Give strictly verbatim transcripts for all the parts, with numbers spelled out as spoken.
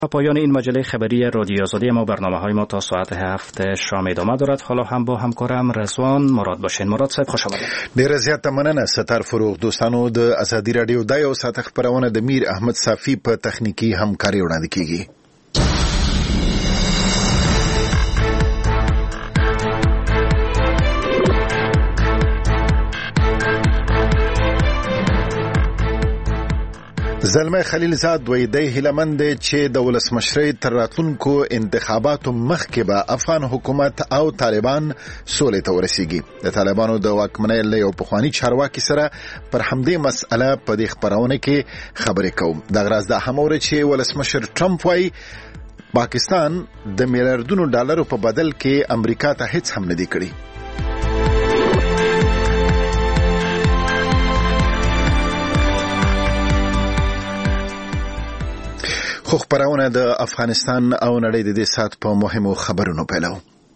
پایان این مجله خبری رادیو آزادی ما برنامه های ما تا ساعت هفت شام ادامه دارد. حالا هم با همکارم رضوان مراد باشین. مراد صاحب خوش آمدید. ډیره زیاته مننه. ستر فروغ دوستانو د ازادي رادیو د یو ساعت خبرونه د میر احمد صافی په تخنیکی همکاري وړاندې کیږي. زلمه خلیلزاد وایي دی هیلهمند دی چې د ولسمشرۍ تر راتلونکو انتخاباتو مخکې به افغان حکومت او طالبان سولې ته ورسیږي. د طالبانو د واکمنۍ له یو پخواني چارواکي سره پر همدې مسأله په دې خبرونه کې خبرې کوم. دغه راز دا هم اوري چې ولسمشر ټرمپ وایي پاکستان د میلیارډونو ډالرو په بدل کې امریکا ته هیڅ هم نه دی کړی. خو خبرونه د افغانستان او نړۍ د دې سات په مهمو خبرونو پیلو.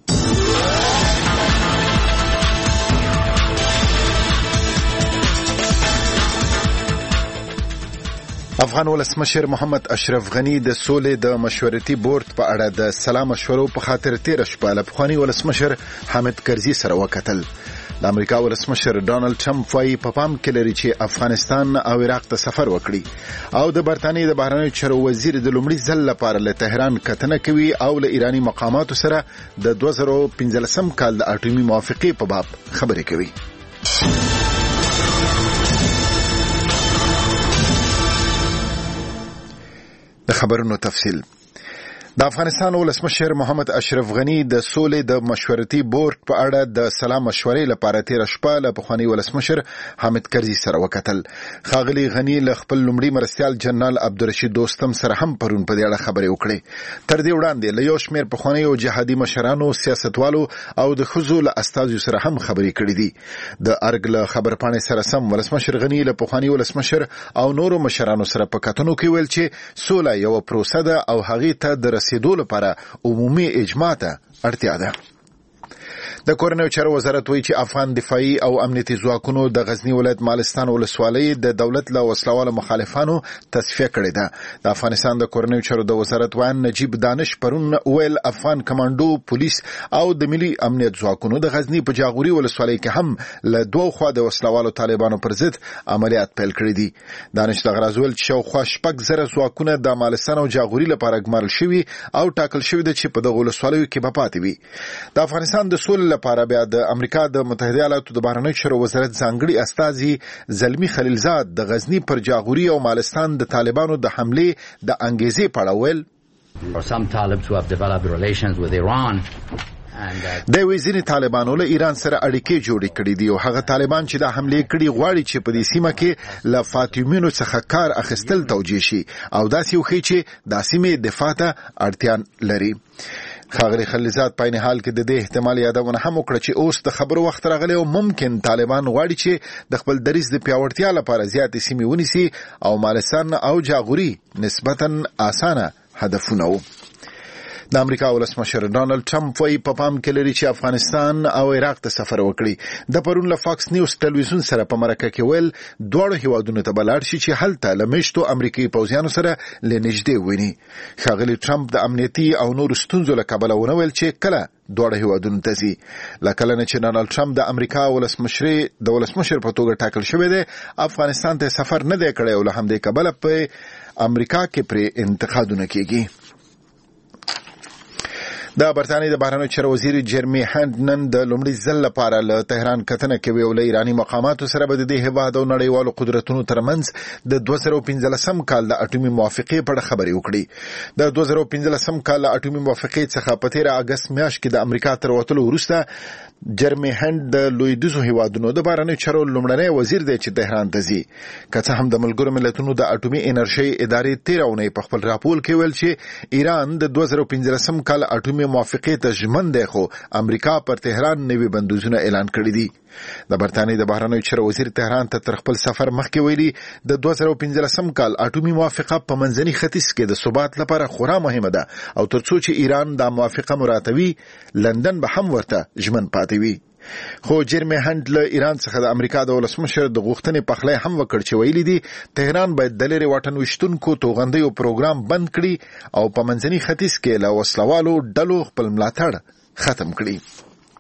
افغان ولسمشر محمد اشرف غنی د سولې د مشورتي بورډ په اړه د سلام مشورو په خاطر تیر شپه له پخوانی ولسمشر حامد کرزي سره وکتل. د امریکا ولسمشر ډانلډ ټرمپ وايي په پام کې لري چې افغانستان او عراق ته سفر وکړي او د برتانیې د بهرنیو چارو وزیر د لومړي ځل لپاره له تهران کتنه کوي او له ایرانی مقاماتو سره د دوه زره پنځلسم کال د اټومي موافقې په باب خبرې کوي. د خبرونو تفصیل. د افغانستان ولسمشر محمد اشرف غنی د سولې د مشورتي بورډ په اړه د سلام مشورې لپاره تیر شپه له پخوانی ولسمشر حامد کرزي سره وکتل. ښاغلي غنی له خپل لومړي مرستیال جنرال عبدالرشید دوستم سره هم پرون په دې اړه خبرې وکړې. تر دې وړاندې له یو شمېر پخوانیو جهادي مشرانو، سیاستوالو او د ښځو له استازو سره هم خبرې کړې دي. د ارګ له خبرپاڼې سره سم ولسمشر غنی له پخوانی ولسمشر او نورو مشرانو سره په کتنو کې ویل چې سوله یو پروسه ده او هغې ته د رسیدو لپاره عمومي اجماع ته اړتیا ده. د کورنیو چارو وزارت وایي چې افغان دفاعي او امنیتي ځواکونو د غزنی ولایت مالستان ولسوالۍ د دولت له وسلوالو مخالفانو تصفیه کړې ده. د افغانستان د کورنیو چارو د وزارت وایي نجیب دانش پرون ویل افغان کمانډو، پولیس او د ملي امنیت ځواکونو د غزنی په جاغوري ولسوالۍ کې هم له دوه خوا د وسلوالو طالبانو پر ضد عملیات پیل کړي دي. دانش د غراز ویل چې شاوخوا شپږ زره ځواکونه د مالستان او جاغوري لپاره ګمارل شوي او ټاکل شوي دي چې په دغه ولسوالیو کې به پاتې وي. د افغانستان د سولې لپاره بیا د امریکا د متحده ایالاتو د بهرنیو چارو وزارت ځانګړي استازي زلمی خلیلزاد د غزنی پر جاغوري او مالستان د طالبانو د حمله د انګیزې په اړه ویل د وزیر طالبانو له ایران سره اړیکې جوړې کړې دي او هغه طالبان چې د حمله کړي غواړي چې په دې سیمه کې له فاطمیونو څخه کار اخیستل توجیه شي او داسې وخی چې د سیمې دفاع ته اړتیا لري. ښاغلي خلیلزاد په عین حال کې د دې احتمال یادونه هم وکړه چې اوس د خبرو وخت راغلی او ممکن طالبان غواړي چې د خپل دریځ د پیاوړتیا لپاره زیاتې سیمې ونیسي او مالستان او جاغوري نسبتاً اسانه هدفونه وو. د امریکا ولسمشر ډانلډ ټرمپ وايي په پام کې لري چې افغانستان او عراق ته سفر وکړي. د پرون له فاکس نیوز ټلویزیون سره په مرکه کې ویل دواړو هیوادونو ته بلار شي چې هلته له میشتو امریکایي پوځیانو سره لنږدې ویني. ښاغلي ټرمپ د امنیتي او نورو ستونزو له کبله ونه ویل چې کله دواړه هیوادونو ته ځي. له کله نه چې ډانلډ ټرمپ د امریکا ولسمشر د ولسمشر په توګه ټاکل شوی دی افغانستان ته سفر نه دی کړی او له همدې کبله په امریکا کې پرې انتقادونه کیږي. د برتانیې د بهرنیو چارو وزیر جرمی هند نن د لومړي ځل لپاره له تهران کتنه کوي او له ایرانی مقاماتو سره به د دې هیواد او نړیوالو قدرتونو ترمنځ د دوه زره پنځلسم کال د اټومي موافقې په اړه خبرې وکړي. د دوه زره پنځلسم کال د اټومي موافقې څخه په تیر اگست میاشت کې د امریکا تر وتلو وروسته جرمی هند د لویدیځو هیوادونو د بهرنیو چارو لومړنی وزیر دی چې تهران ته ځي. که څه هم د ملګرو ملتونو د اټومي انرژي ادارې تیر اونۍ په خپل راپور کې ویل چې ایران د دوه زره پنځلسم کال اټومي موافقې ته ژمن دی خو امریکا پر تهران نوي بندوزونه اعلان کړي دي. د برتانیې د بهرنیو چارو وزیر تهران ته تر خپل سفر مخکې ویلي د دوه زره پنځلسم کال اټومي موافقه په منځني ختیځ کې د ثبات لپاره خورا مهمه ده او ترڅو چې ایران دا موافقه مراتوي لندن به هم ورته ژمن پاتې وي. خو جیرمی هند له ایران څخه د امریکا د ولسمشر د غوښتنې پخلی هم وکړ چې ویلي دي تهران باید د لرې واټن ویشتونکو توغندیو پروګرام بند کړي او په منځني ختیځ کې له وسلوالو ډلو خپل ملاتړ ختم کړي.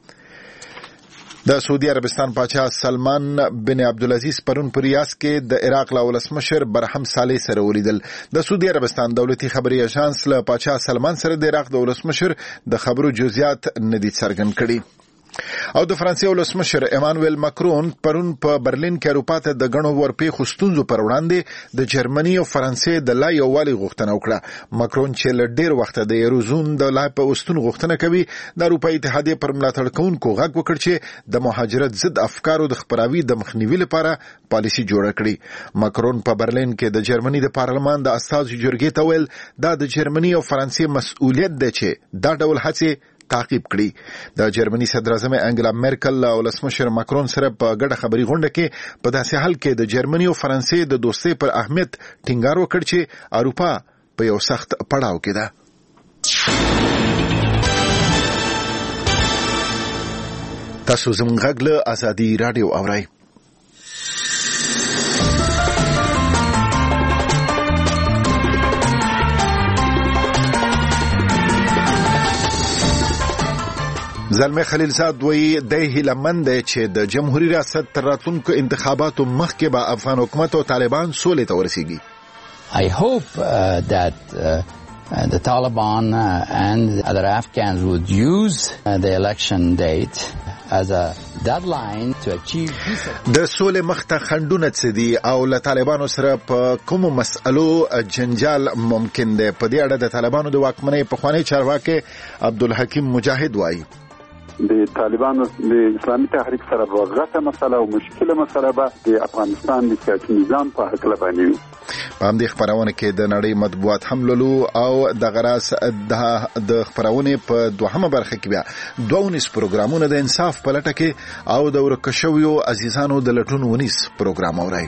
د سعودي عربستان پاچا سلمان بن عبدالعزیز پرون په ریاض کې د عراق له ولسمشر برهم صالح سره ولیدل. د سعودي عربستان دولتي خبري اژانس له پاچا سلمان سره د عراق د ولسمشر د خبرو جزئیات ندي څرګند کړي. او د فرانسې ولسمشر ایمانوئل ماکرون پرون په برلین کې اروپا ته د غنو ورپېښو ستونزو پر وړاندې د جرمني او فرانسې د لا یووالي غوښتنه وکړه. ماکرون چې له ډېر وخته د یوروزون د لا په وستون غوښتنه کوي د اروپایي اتحادیې پر ملاتړ کوونکو غږ وکړ چې د مهاجرت ضد افکارو د خپراوي د مخنیوي لپاره پالیسي جوړه کړي. ماکرون په برلین کې د جرمني د پارلمان د استازو جرګې ته ویل دا د جرمني او فرانسې مسؤلیت دی چې دا ډول هڅې تعقیب کړي. د جرمني صدر اعظم انګلا میرکل او ولسمشر ماکرون سره په ګډه خبري غونډه کې په داسې حال کې د جرمني او فرانسې د دوستۍ پر اهمیت ټینګار وکړ چې اروپا په یو سخت پړاو کې ده. تاسو زموږ غږ له ازادي رادیو اورئ. زلمه خلیلزاد وی د هیلمند چې د جمهوریت ریاست تر راتلونکو انتخاباتو مخکې به افغان حکومت او طالبان سولې ته ورسیږي. I hope uh, that uh, the Taliban uh, and other Afghans would use uh, the election date as a deadline to achieve peace. د سولې مخته خنډونه څه دي او له طالبانو سره په کومو مسألو جنجال ممکن دی؟ په دې اړه د طالبانو د واکمنۍ پخوانی چارواکي عبدالحکیم مجاهد وایي د طالبانو د اسلامي تحریک سره وغږه مسله او مشکله مسله به د افغانستان د سیاسي نظام په حق لبانی وي. په همدې خبرونه کې د نړۍ مطبوعات هم لولو او د غراس د خبرونه په دوهمه برخه کې بیا دوه نس پروګرامونه د انصاف په لټه کې او د ورکشویو عزیزانو د لټون ونیس پروګرام اوري.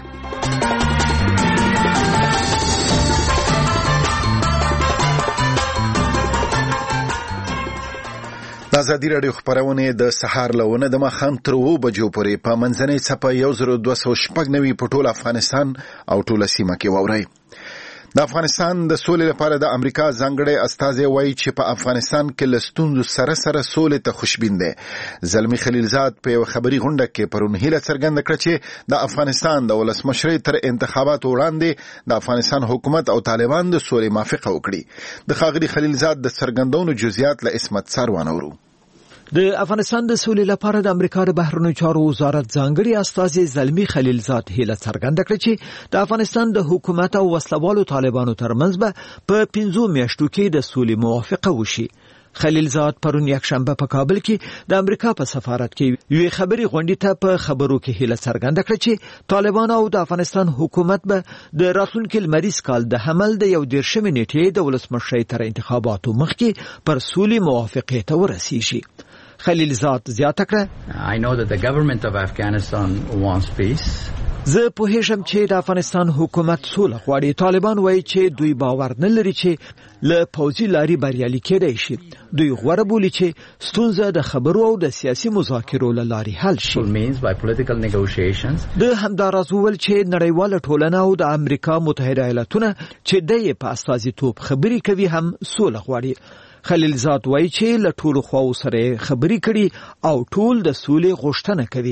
ازادي رادیو خبرونه د سهار لونه د مخام تر و بجو پورې په منځنۍ څپه یو زر دوه سوه شپږ نوي په ټول افغانستان او ټول سیمه کې ووري. د افغانستان د سولې لپاره د امریکا ځانګړی استازی وایي چې په افغانستان کې لستوندو سره سره سولې ته خوشبین دی. زلمی خلیلزاد په یو خبري غونډه کې پرون هیله څرګنده کړه چې د افغانستان د ولسمشرۍ تر انتخاباتو وړاندې د افغانستان حکومت او طالبان د سولې موافقه وکړي. د ښاغلي خلیلزاد د څرګندونو جزئیات له اسمت سروان اورو. د افغانستان د سولې لپاره د امریکا د بهرنیو چارو وزارت ځانګړي استازي زلمی خلیلزاد هیله څرګنده کړه چې د افغانستان د حکومت او وسلوالو طالبانو ترمنځ به په پنځو میاشتو کې د سولې موافقه وشي. خلیلزاد پرون یکشنبه په کابل کې د امریکا په سفارت کې یوې خبري غونډې ته په خبرو کې هیله څرګنده کړه چې طالبان او د افغانستان حکومت به د راتلونکي لمریز کال د حمل د یو دیرشمې نیټې د ولسمشرۍ تر انتخاباتو مخکې پر سولې موافقې ته ورسیږي. خلیلزاد زیاته کړه I know that the government of Afghanistan wants peace. زه پوهیږم چې د افغانستان حکومت سوله غواړي. طالبان وایي چې دوی باور نه لري چې له پوځي لاري بریالي کېدای شي. دوی غوړه بولي چې ستونزه د خبرو او د سیاسي مذاکرو له لارې حل شي. means by political negotiations. د همداراز وویل چې نړیواله ټولنه او د امریکا متحده ایالاتونه چې د یې په استازیتوب خبري کوي هم سوله غواړي. خلیلزاد وایي چې له ټولو خواو سره خبري کړي او ټول د سولې غوښتنه کوي.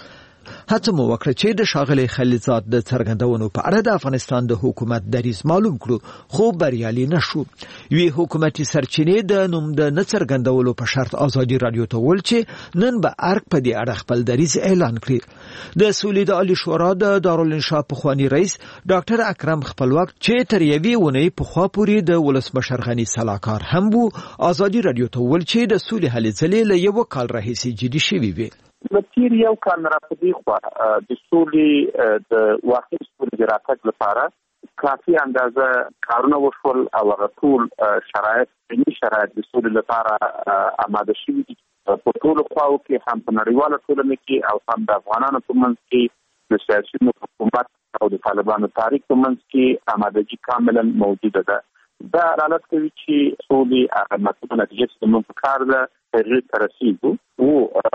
هڅه مو وکړه چې د ښاغلي خلیلزاد د څرګندونو په اړه د افغانستان د حکومت دریځ معلوم کړو خو بریالي نشو. یوې حکومتي سرچینې د نوم د نه څرګندولو په شرط ازادي رادیو ته وویل چې نن به ارګ په دې اړه خپل دریځ اعلان کړي. د سولې د عالي شورا د دارالانشا پخوانی رئیس ډاکټر اکرم خپلواک چې تر یوې اونۍ پخوا پورې د ولسمشر غني سلاکار هم وو ازادي رادیو ته وویل چې د سولې هلې ځلې له یو کال راهیسې جدي شوي وي. لکیر یو کال را پدې خو د سولې د واقعي سولې راتګ لپاره کافي اندازه کارونه وشول او هغه ټول شرایط علمي شرایط د سولې لپاره آماده شوي دي. په ټولو خواو کې هم په نړیواله ټولنه کې او هم د افغانانو په منځ کې د سیاسي حکومت او د طالبانو تاریخ په منځ کې آمادګي کاملا موجوده ده. دا حالت کوي چې سولې مطلب نتیجه چې موږ په کار ده هغه ترسيږي او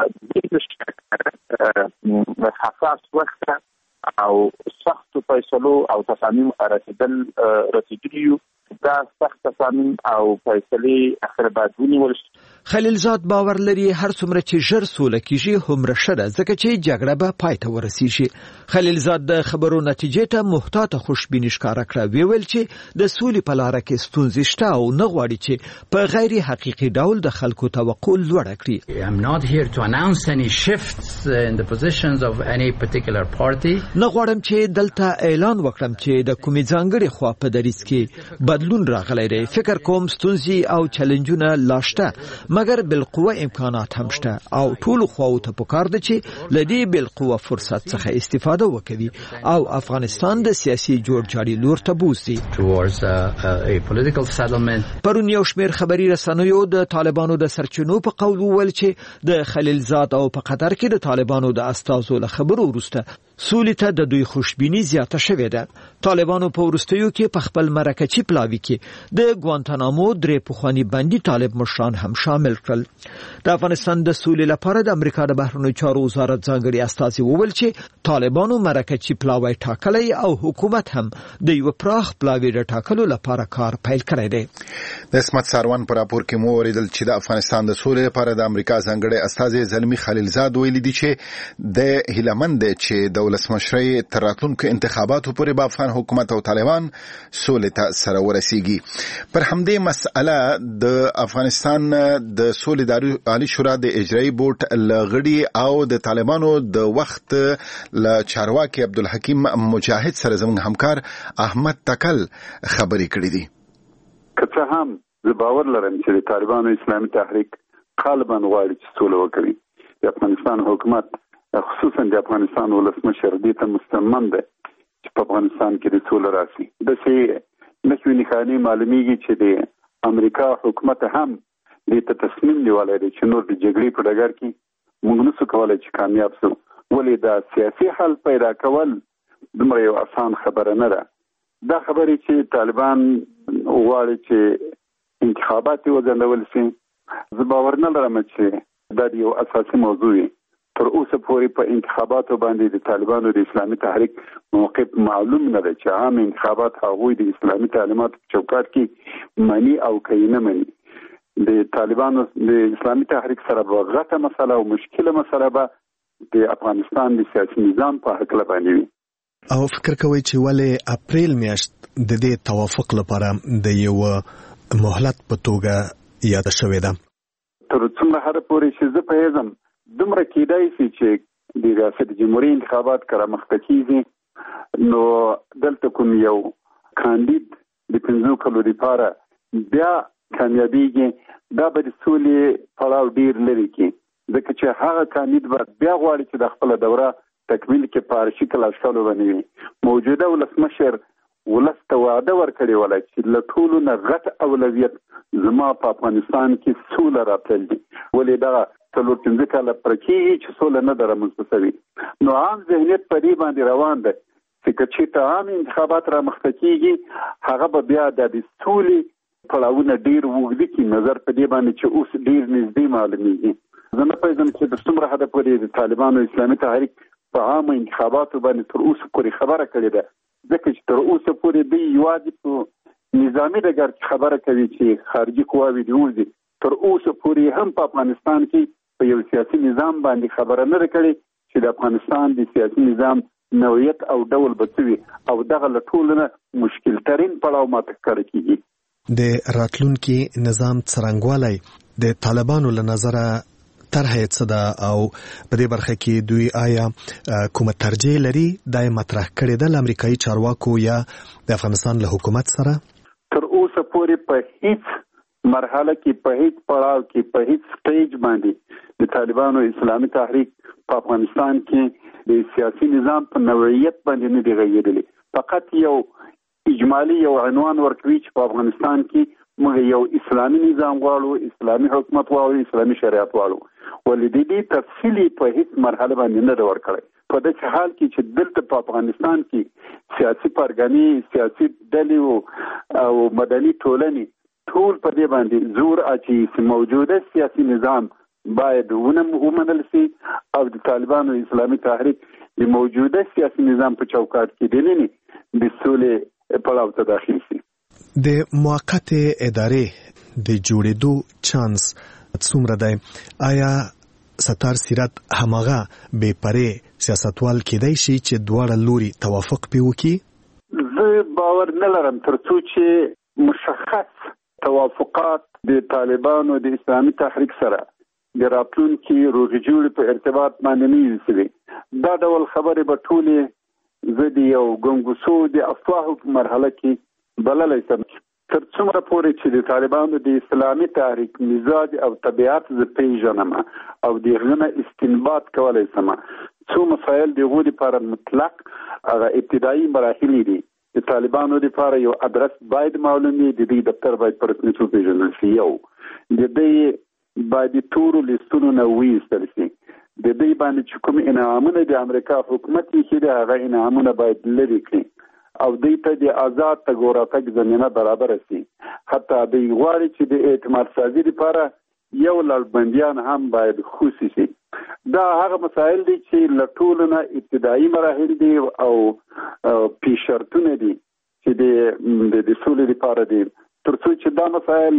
د حساس وخت او سخت فیصلو او تصامیم رسیدل رسیدلیو دا سخت تصامیم او فیصلې اخر بعد ونیول. خلیلزاد باور لري هر څومره چې ژر سوله کیږي هومره ښه ده ځکه چې جګړه به پای ته ورسیږي. خلیلزاد د خبرو نتیجې ته محتاطه خوشبیني ښکاره کړه. ویل چې د سولې په لاره کې ستونزې شته او نه غواړي چې په غیر حقیقي ډول د خلکو توقع لوړه کړي. I'm not here to announce any shifts in the positions of any particular party. نه غواړم چې دلته اعلان وکړم چې د کومې ځانګړې خوا په دریځ کې بدلون راغلی دی. فکر کوم ستونزې او چیلنجونه لا شته مګر بالقوه امکانات هم شته او ټول خواو ته پکار ده چې لدی بالقوه فرصت څخه استفاده وکړي او افغانستان د سیاسي جوړجاړي لور ته بوځي. پرون یو شمېر خبري رسنیو د طالبانو د سرچینو په قول وویل چې د خلیلزاد او په قطر کې د طالبانو د استازو له خبرو وروسته سولې ته د دوی خوشبیني زیاته شوې ده. طالبانو په وروستیو کې په خپل مرکچی پلاوي کې د ګوانتانامو درې پخوانی بندي طالب مشران هم شامل کړل. د افغانستان د سولې لپاره د امریکا د بهرنیو چارو وزارت ځانګړي استازي وویل چې طالبانو مرکچی پلاوی ټاکلی او حکومت هم د یو پراخ پلاوی د ټاکلو لپاره کار پیل کړی دی. د اسمت ساروان پر راپور کې مو اوریدل چې د افغانستان د سولې لپاره د امریکا ځانګړي استازي زلمی خلیلزاد ویلي دي چې د هیلمند چې د ولسمشرۍ تر راتلونکو انتخاباتو پورې به افغان حکومت او طالبان سولې ته سره ورسیږي. پر همدې مسأله د افغانستان د سولې د عالی شورا د اجرایي بورډ لغړي او د طالبانو د وخت ل چارواکي عبدالحکیم مجاهد سره زموږ همکار احمد تکل خبرې کړې دي. که هم زه باور لرم چې د طالبانو اسلامي تحریک غالبا غواړي چې سوله وکړي. د افغانستان حکومت خصوصا د افغانستان ولسمشر دې ته مستمن دی چې په افغانستان کې د سوله راشي. د شي نشو نښانې معلومیږي چې د امریکا حکومت هم دې ته تصمیم نیولی دی چې نور د جګړې په ډګر کې موږ نشو کولی چې کامیاب شو. ولې دا سیاسي حل پیدا کول دومره یو اسان خبره نه ده. دا خبرې چې طالبان غواړي چې انتخابات وځنډول شي زه باور نه لرم چې دا یو اساسي موضوع وي. تر اوسه پورې په انتخاباتو باندې د طالبانو د اسلامي تحریک موقف معلوم نه دی چې عام انتخابات هغوی د اسلامي تعلیماتو په چوکاټ کې مني او که نه مني. د طالبانو د اسلامي تحریک سره به غټه مسله او مشکله مسله به د افغانستان د سیاسي نظام په هکله باندې وي. او فکر کوي چې ولې اپریل میاشت د دې توافق لپاره د یو مهلت په توګه یاد شوې ده؟ تر څومره هر پورې چې زه پوهېږم دومره کېدای شي چې د ریاست جمهوریت انتخابات کله مخته کېږي نو دلته کوم یو کاندید د پنځو کلو لپاره بیا کامیابیږي. دا به د سولې پړاو ډېر لرې کړي ځکه چې هغه کاندید به بیا غواړي چې د خپله دوره تکمیل کې په هر شکل اشکالو باندې وي. موجوده ولسمشر ولس ته وعده ورکړې وله چې له ټولو نه غټ اولویت زما په افغانستان کې سوله راتلل دي. ولې دغه څلور پنځه کاله پوره کېږي چې سوله نه ده رامنځته شوې. نو عام ذهنیت په دې باندې روان دی چې که چېرته عام انتخابات رامخته کېږي هغه به بیا د سولې پړاوونه ډېر اوږده کړي. نظر په دې باندې چې اوس ډېر نږدې معلومېږي. زه نه پوهېږم چې د څومره حده پورې د طالبانو اسلامي تحریک په عامو انتخاباتو باندې تر اوسه پورې خبره کړې ده ځکه چې تر اوسه پورې دوی یوازې په نظامي ډګر کې خبره کوي چې خارجي قواوې دې وځي. تر اوسه پورې هم په افغانستان کې په یو سیاسي نظام باندې خبره نه ده کړې چې د افغانستان د سیاسي نظام نوعیت او ډول به څه وي او دغه له ټولو نه مشکل ترین پړاو ماته ښکاره کېږي. د راتلونکي نظام څرنګوالی د طالبانو له نظره طرحه څه ده او په دې برخه کې دوی آیا کومه ترجیح لري دا مطرح کړې ده له امریکایي چارواکو یا د افغانستان له حکومت سره؟ تر اوسه پورې په هیڅ مرحله کې په هیڅ پړاو کې په هیڅ سټیج باندې د طالبانو اسلامي تحریک په افغانستان کې د سیاسي نظام په نوعیت باندې نه دی غږېدلی. فقط یو اجمالی یو عنوان ورکوي چې په افغانستان کې موږ یو اسلامي نظام غواړو، اسلامي حکومت غواړو، اسلامي شریعت غواړو. ولې د دې تفصیلي په هیڅ مرحله باندې نه ده ورکړی. په دې حال کې چې دلته په افغانستان کې سیاسي پرګنې سیاسي ډلې او مدني ټولنې ټول په دې باندې زور اچي چې موجوده سیاسي نظام باید ومنل شي او د طالبانو اسلامي تحریک د موجوده سیاسي نظام په چوکاټ کې دننه د سولې پړاو ته داخل شي. د موقت ادارې د جوړېدو چانس څومره دی؟ آیا ستار سیرت هماغه بې پرې سیاستوال کېدای شي چې دواړه لوري توافق پې وکړي؟ زه باور نه لرم تر څو چې مشخص توافقات د طالبانو د اسلامي تحریک سره د راتلونکي روغې جوړې په ارتباط باندې نه وي. دا ډول خبرې به ټولې زه د یو ګنګوسو د افواهو په مرحله کې بللی شم. تر څومره پورې چې د طالبانو د اسلامي تحریک مزاج او طبیعت زه پیژنم او د هغه نه استنباط کولی شم څو مسایل د هغوی لپاره مطلق هغه ابتدایي مراحل دي. د طالبانو لپاره یو ادرس باید معلوم وي، د دې دفتر باید په رسمیت وپېژندل شي، یو د دې باید د تورو لیستونو نه وایستل شي، د دې باندې چې کوم انعامونه د امریکا حکومت یې دي هغه انعامونه باید لرې کړي او دوی ته د آزاد تګ او راتګ زمینه برابر شي. حتی دوی غواړي چې د اعتماد سازي لپاره یو لړ بندیان هم باید خوشي شي. دا هغه مسایل دي چې له ټولو نه ابتدایي مراحل دي او پیش شرطونه دي چې د د سولې لپاره دي. تر څو چې دا مسایل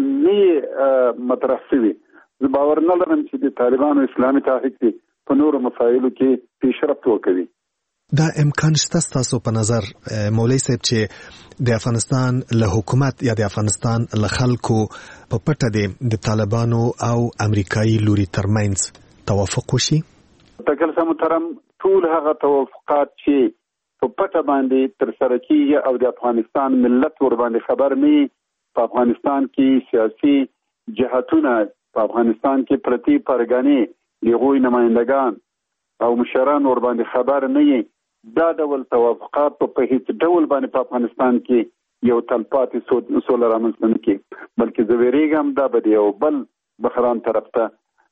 نه مطرح شوي زه باور نه لرم چې د طالبانو اسلامي تحریک په نورو مسایلو کې پیشرفت وکړي. دا امکان شته ستاسو په نظر مولوي صاحب چې د افغانستان له حکومت یا د افغانستان له خلکو په پټه دی د طالبانو او امریکایي لوري ترمنځ توافق وشي؟ تکل سم محترم ټول هغه توافقات چې په پټه باندې تر سره کیږي او د افغانستان ملت ور باندې خبر نه، په افغانستان کې سیاسي جهاتونه په افغانستان کې پرتی پرګنې لغوی نمائندگان او مشران ور باندې خبر نه، دا ډول توافقات په هیڅ ډول باندې په افغانستان کې یو تلپاتې سوله رامنځته نه کړي، بلکې زه ویریږم دا به د یو بل بحران طرف ته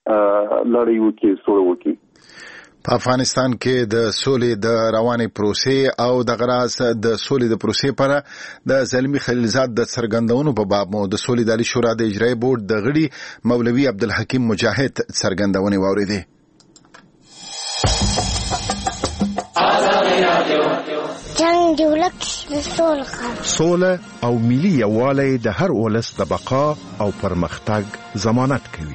لړۍ وکړي، سوله وکړي. په افغانستان کې د سولې د روانې پروسې او د غراس د سولې د پروسې لپاره د زلمی خلیلزاد د څرګندونو په باب مو د سولې د عالی شورا د اجرایي بورډ د غړي مولوي عبدالحکیم مجاهد څرګندونې واوریدې. جنگ دولت سوله سوله او ملي یووالی د هر ولس د بقا او پرمختګ ضمانت کوي.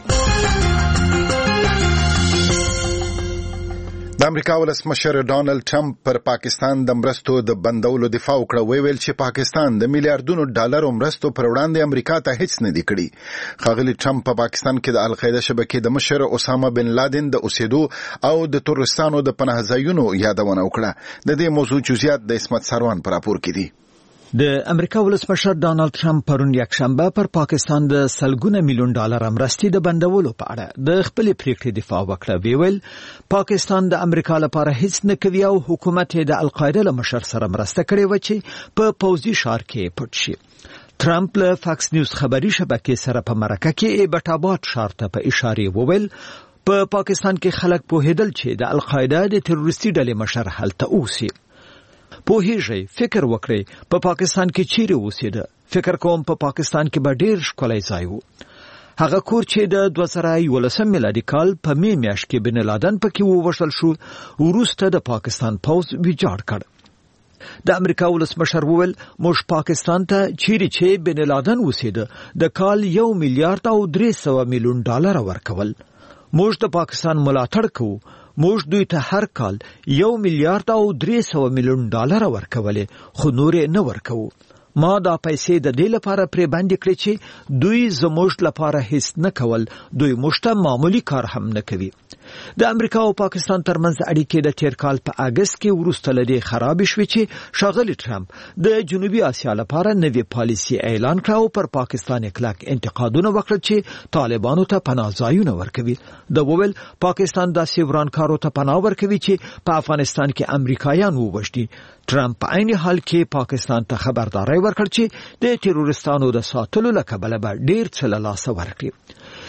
د امریکا ولسمشر ډانلډ ټرمپ پر پاکستان د مرستو د بندولو دفاع وکړه، ویل چې پاکستان د میلیارډونو ډالرو مرستو پر وړاندې امریکا ته هیڅ نه دی کړی. ښاغلي ټرمپ په پاکستان کې د القاعده شبکې د مشر اسامه بن لادن د اوسېدو او د تورستانو د پناه ځایونو یادونه وکړه. د دې موضوع جزئیات د اسمت سروان پر راپور کې دي. د امریکا ولسمشر ډانلډ ټرمپ پرون یکشنبه پر پاکستان د سلګونه میلیون ډالر مرستې د بندولو په اړه د خپل پریکړې دفاع وکړه. ویل پاکستان د امریکا لپاره هیڅ نه کوي او حکومت د القاعده له مشر سره مرسته کړې و چې په پوځي شار کې پټ شي. ټرمپ له فاکس نیوز خبري شبکې سره په مرکه کې ایبټاباد شار ته په اشاره وویل په پاکستان کې خلک پوهېدل چې د القاعده د تروریستي ډلې مشر هلته اوسي. پوهیږئ فکر وکړئ په پاکستان کې چیرې اوسېده، فکر کوم په پاکستان کې به ډیر ښکلی ځای و. هغه کور چې د دوه زره یولسم میلادي کال په می میاشت کې بن لادن پکې ووژل شو وروسته د پاکستان پوځ ویجاړ کړ. د امریکا ولسمشر وویل موږ پاکستان ته چیرې چې بن لادن اوسېده د کال یو میلیارډ او درې سوه میلیون ډالر ورکول. موږ د پاکستان ملاتړ کوو، موږ دوی ته هر کال یو میلیارډ او درې سوه میلیون ډالر ورکولې خو نورې نه ورکوو. ما دا پیسې د دې لپاره پرې باندې کړې چې دوی زموږ لپاره هیڅ نه کول، دوی موږ ته معمولی کار هم نه کوي. د امریکا او پاکستان ترمنځ اړیکې د تیر کال په اگست کې وروسته لدې خراب شوې چې ښاغلي ټرمپ د جنوبي اسیا لپاره نوې پالیسي اعلان کړه او پر پاکستان کلک انتقادونه وکړل چې طالبانو ته پناه ځایونه ورکوي. د وویل پاکستان داسې ورانکارو ته پناه ورکوي چې په افغانستان کې امریکایان ووژني. ټرمپ په عین حال کې پاکستان ته خبرداري ورکړه چې د تروریستانو د ساتلو لپاره به ډیر څه له لاسه ورکړي.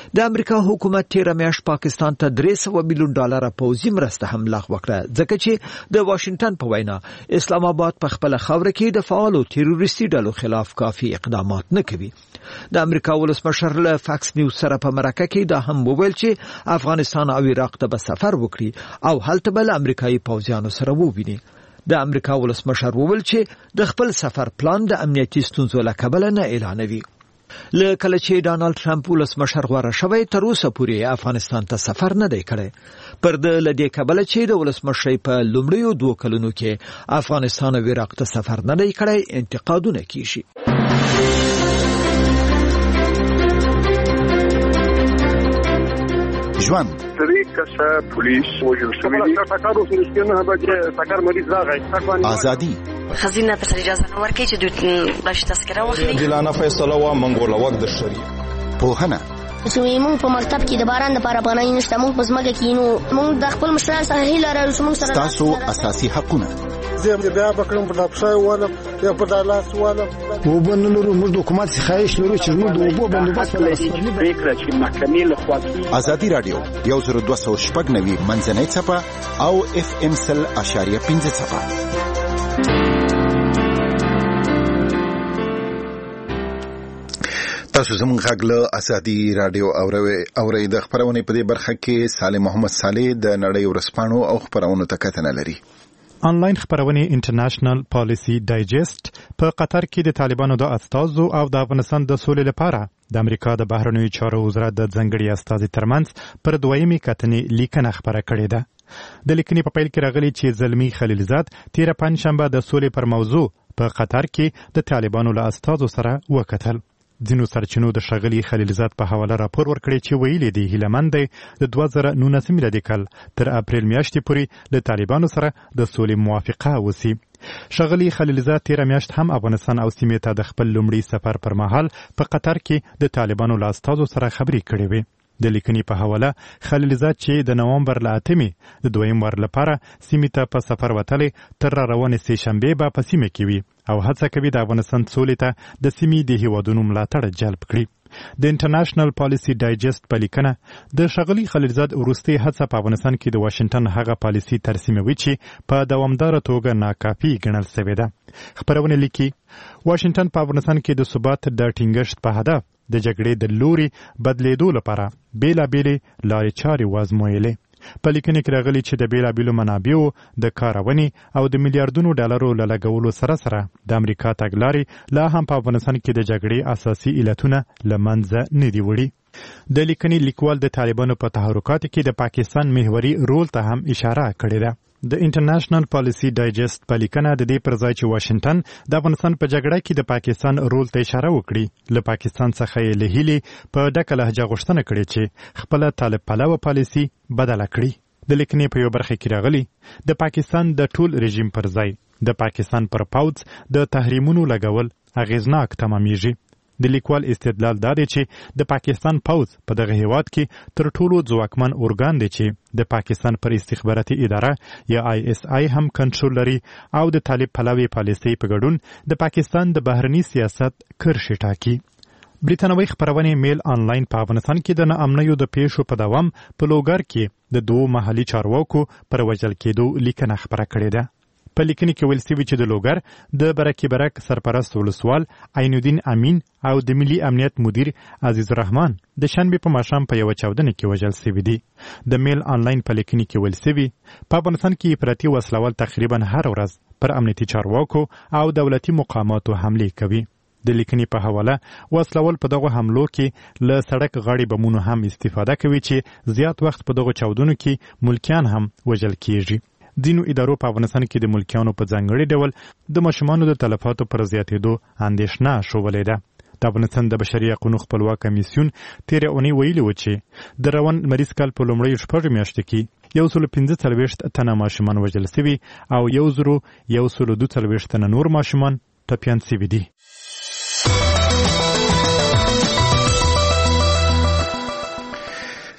د امریکا حکومت تیر میاشت پاکستان ته درې سوه میلیون ډالر پوځي مرسته هم لغوه کړه ځکه چې د واشنگټن په وینا اسلام آباد په خپل خاوره کې د فعالو تروریستي ډلو خلاف کافي اقدامات نه کوي. د امریکا ولسمشر له فاکس نیوز سره په مرکه کې دا هم وویل چې افغانستان او عراق ته به سفر وکړي او هلته به امریکایي پوځیانو سره وویني. د امریکا ولسمشر وویل چې د خپل سفر پلان د امنیتي ستونزو له کبله نه اعلانوي. له کله چې ډانلډ ټرمپ ولسمشر غوړه شوی تر اوسه پورې افغانستان ته سفر نه دی کړی. پر د لدې کبله چې د ولسمشر په لومړیو دوه کلونو کې افغانستان او عراق ته سفر نه دی کړی انتقادونه کیږي. ژوند طریقه پولیس وجل شوی تاکارو سنسکنه به تاکار مریض راغی ازادي خزینه په اجازه نه ورکړي چې دوی باش تذکره واخلي. دلانه فیصله وا منګوله وخت د شری پوهنه چې موږ په مکتب کې د باران لپاره پناه نشته موږ په ځمکه کې نو موږ د خپل مشران سره هیله لرو چې موږ سره تاسو اساسي حقونه زه بیا بکرم په تاسو والا یا په لاس والا وبنلو موږ د حکومت خواهش لرو چې موږ د وبو بندوبست لري فکر چې محکمې له خوا ازادي رادیو یو زر دوه سوه شپږ نوي منځنۍ څپه او اف ام سل اشاریه پنځه څپه. تاسو زموږ غږ له ازادي رادیو اورئ. د خبرونې په دې برخه کې صالح محمد صالح د نړۍ ورځپاڼو او خبرونو ته کتنه لري. آنلاین خبرونې انټرنیشنل پالیسی ډایجست په قطر کې د طالبانو د استازو او د افغانستان د سولې لپاره د امریکا د بهرنیو چارو وزارت د ځنګړي استازي ترمنځ پر دویمې کتنې لیکنه خبره کړې ده. د لیکنې په پیل کې راغلي چې زلمی خلیلزاد تیره پنجشنبه د سولې پر موضوع په قطر کې د طالبانو له استازو سره وکتل. ځینو سرچینو د ښاغلي خلیلزاد په حواله راپور ورکړی چې ویلي دی هیله مند دی د دوه زره نولسم میلادي کال تر اپریل میاشتې پورې له طالبانو سره د سولې موافقه وسي. ښاغلي خلیلزاد تیره میاشت هم افغانستان او سیمې ته د خپل لومړي سفر پر مهال په قطر کې د طالبانو له استازو سره خبرې کړې وې. د لیکنې په حواله خلیلزاد چې د نومبر له اتمې د دویم وار لپاره سیمې ته په سفر وتلی تر را روانې سې شنبې به په سیمه کې وي او هڅه کوي د افغانستان سولې ته د سیمې د هیوادونو ملاتړ جلب کړي. د انټرنیشنل پالیسی ډایجست په لیکنه د ښاغلي خلیلزاد وروستۍ هڅه په افغانستان کې د واشنګټن هغه پالیسي ترسیموي چې په دوامداره توګه ناکافي ګڼل سوې ده. خبرونه لیکي واشنګټن په افغانستان کې د ثبات د ټینګښت په هدف د جګړې د لوري بدلیدو لپاره بیلابېلې لارې چارې وازمویلې. په لیکنه کې راغلي چې د بیلابېلو منابعو د کارونې او د میلیارډونو ډالرو له لګولو سره سره د امریکا تګلارې لا هم په افغانستان کې د جګړې اساسي علتونه له منځه نه دي وړي. د لیکنې لیکوال د طالبانو په تحرکاتو کې د پاکستان محوري رول ته هم اشاره کړې ده. د انټرنیشنل پالیسی ډایجست په لیکنه د دې پر ځای چې واشنګټن د افغانستان په جګړه کې د پاکستان رول ته اشاره وکړي له پاکستان څخه یې له هیلې په ډکه لهجه غوښتنه کړې چې خپله طالب پلوه پالیسي بدله کړي. د لیکنې په یو برخه کې راغلي د پاکستان د ټول رژیم پر ځای د پاکستان پر پوځ د تحریمونو لګول اغیزناک تمامیږي. د لیکوال استدلال دا دی چې د پاکستان پوځ په دغه هیواد کې تر ټولو ځواکمن ارګان دی چې د پاکستان پر استخباراتي اداره یا آی اس آی هم کنټرول لري او د طالب پلوي پالیسۍ په ګډون د پاکستان د بهرني سیاست کرښې ټاکي. بریتانوي خبرونې میل آنلاین په افغانستان کې د ناامنیو د پیښو په دوام په لوګر کې د دوو محلي چارواکو پر وژل کېدو لیکنه خبره کړې ده. په لیکنې کې ویل شوي چې د لوګر د برکې برک سرپرست ولسوال عین الدین امین او د ملي امنیت مدیر عزیز الرحمن د شنبې په ماښام په یوه چاودنه کې وژل شوي دي. د میل آنلاین په لیکنې کې ویل شوي په افغانستان کې افراطي وسلوال تقریبا هر ورځ پر امنیتي چارواکو او دولتي مقاماتو حملې کوي. د لیکنې په حواله وسلوال په دغه حملو کې له سړک غاړې بمونو هم استفاده کوي چې زیات وخت په دغه چاودنو کې ملکیان هم وژل کیږي. ځینو ادارو په افغانستان کې د ملکیانو په ځانګړي ډول د ماشومانو د تلفاتو پر زیاتېدو اندېښنه ښودلې ده. د افغانستان د بشري حقونو خپلواک کمیسیون تېره اونۍ ویلي و چې د روان لمریز کال په لومړیو شپږو میاشتو کې یو سلو پنځه څلوېښت تنه ماشومان وژل سوي او یو زرو یو سلو دوه څلوېښت تنه نور ماشومان ټپیان سوي دي.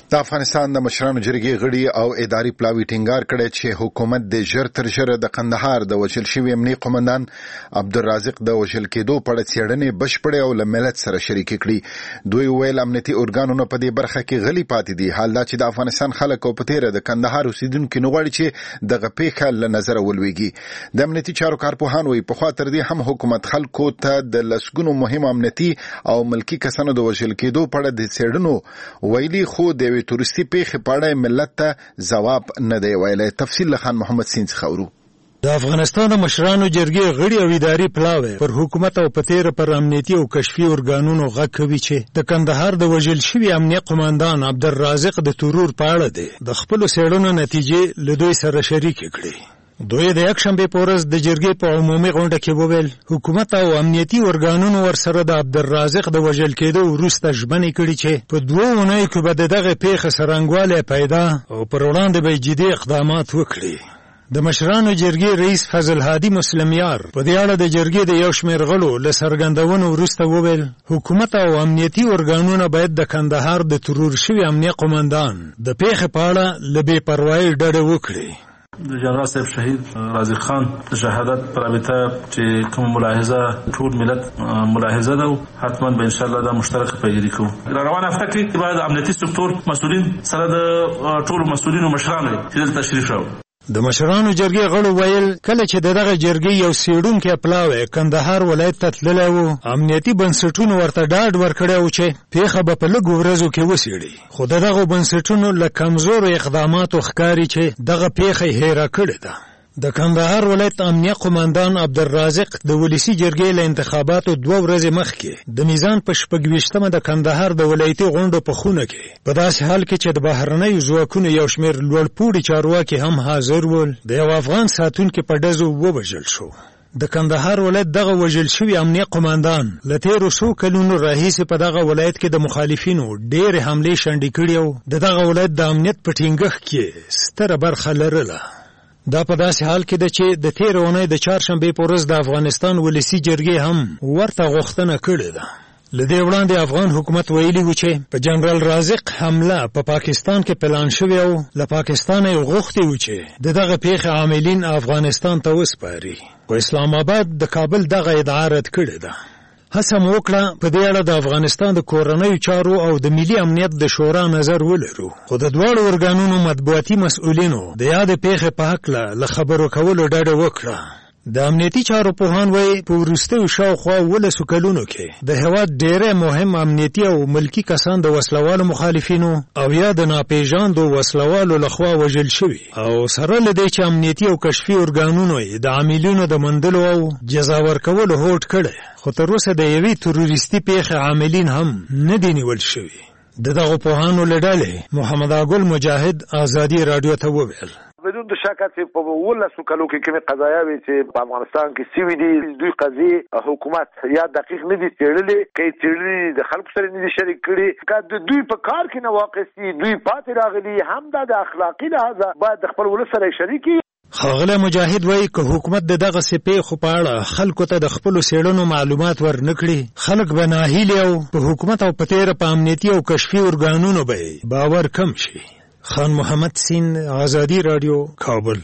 د افغانستان د مشرانو جرګې غړي او اداري پلاوی ټینګار کړي چې حکومت د ژر تر ژره د کندهار د وژل شوي امنیي قومندان عبدالرازق د وژل کېدو په اړه څېړنې بشپړې او له ملت سره شریکې کړي. دوی ویل امنیتي ارګانونه په دې برخه کې غلي پاتې دي. حال دا چې د افغانستان خلک او په تېره د کندهار اوسېدونکي نه غواړي چې دغه پیښه له نظره ولویږي. د امنیتي چارو کارپوهان وایي پخوا تر دې هم حکومت خلکو ته د لسګونو مهم امنیتي او ملکي کسانو د وژل کېدو په اړه د څېړنو ویلي، خو د تورستی پیښې په اړه ملت ته ځواب نه دی ویلی. تفصیل له خان محمد سین څخه اورو. د افغانستان مشرانو جرګې غړي او اداري پلاوی پر حکومت او پتیر پر امنیتي او کشفي ارګانونو غږ کوي چې د کندهار د وژل شوي امنیه قومندان عبدالرازق د ترور په اړه دی د خپلو څېړنو نتیجې له دوی سره شریکې کړي. دوی د یکشنبې په ورځ د جرګې په عمومي غونډه کې وویل حکومت او امنیتي ارګانونو ورسره د عبدالرازق د وژل کېدو وروسته ژمنې کړي چې په دوو اونیو کې به د دغه پیښې څرنګوالی پیدا او پر وړاندې به جدي اقدامات وکړي. د مشرانو جرګې رئیس فضل هادي مسلمیار په دې اړه د جرګې د یو شمېر غړو له څرګندونو وروسته وویل حکومت او امنیتي ارګانونه باید د کندهار د ترور شوي امنیه قومندان د پیښې په اړه له بې پروایۍ ډډه وکړي. د جنرال صاحب شهید رازق خان د شهادت پر رابطه چې کوم ملاحظه ټول ملت ملاحظه ده حتما به ان شاء الله دا مشترک پیگیری کوو. روانه هفته کې بعد امنیتي سکتور مسؤلین سره د ټول مسؤلینو مشرانو چې تشریف راو. د مشرانو جرګې غړو ویل کله چې دغه جرګې یو سیړونکی پلاوی کندهار ولایت ته تللی و امنیتي بنسټونو ورته ډاډ ورکړی و چې پیښه به په لږو ورځو کې وڅېړي، خو د دغو بنسټونو له کمزورو اقداماتو ښکاري چې دغه پیښه هیره کړې ده. د کندهار ولایت امنیه قومندان عبدالرازق د ولسی جرګې له انتخاباتو دوه ورځې مخکې د میزان په شپږ ویشتمه د کندهار د ولایتي غونډو په خونه کې په داسې حال کې چې د بهرنیو ځواکونو یو شمېر لوړپوړي چارواکي هم حاضر ول د یو افغان ساتونکي په ډزو ووژل شو. د کندهار ولایت دغه وژل شوي امنیه قومندان له تېرو څو کلونو راهیسې په دغه ولایت کې د مخالفینو ډېرې حملې شنډې کړي او د دغه ولایت د امنیت په ټینګښت کې ستره برخه لرله. دا په داسې حال کې ده چې د تېرې اونۍ د چهارشنبې په ورځ د افغانستان ولسي جرګې هم ورته غوښتنه کړې ده. له دې وړاندې افغان حکومت ویلي و چې په جنرال رازق حمله په پا پاکستان کې پلان شوې او له پاکستانه یې غوښتي و چې د دغه پیښې عاملین افغانستان ته وسپاري، خو اسلام آباد د کابل دغه ادعا رد کړې ده. هڅه مو وکړه په دې اړه د افغانستان د کورنیو چارو او د ملي امنیت د شورا نظر ولرو، خو د دواړو ارګانونو مطبوعاتي مسؤلینو د یادې پیښې په هکله له خبرو کولو ډډه وکړه. د امنیتي چارو پوهان وایي په وروستیو شاوخوا ولسو کلونو کې د هېواد ډېری مهم امنیتي او ملکي کسان د وسلوالو مخالفینو او یا د ناپېژاندو وسلوالو لخوا وژل شوي او سره له دې چې امنیتي او کشفي ارګانونو یې د عاملینو د موندلو او جزا ورکولو هوډ کړی، خو تر اوسه د یوې تروریستي پیښې عاملین هم نه دي نیول شوي. د دغو پوهانو له ډلې محمد اګل مجاهد ازادي راډیو ته وویل بدون د شک چې په ولسو کلو کې کومې قضایاوې چې په افغانستان کې سوي دي دوی قضیې حکومت یا دقیق نه دي څېړلې، که یې څېړلې د خلکو سره نه دي شریک کړي، که د دوی په کار کې نه واقع سي دوی پاتې راغلي هم دا د اخلاقي لحاظه باید د خپل ولس سره شریک کړي. ښاغلی مجاهد وایي که حکومت د دغسې پیښو په اړه خلکو ته د خپلو څېړنو معلومات ورنه کړي خلک به ناهیلي او په حکومت او په تېره په امنیتي او کشفي ارګانونو به باور کم شي. خان محمد سین آزادی رادیو کابل.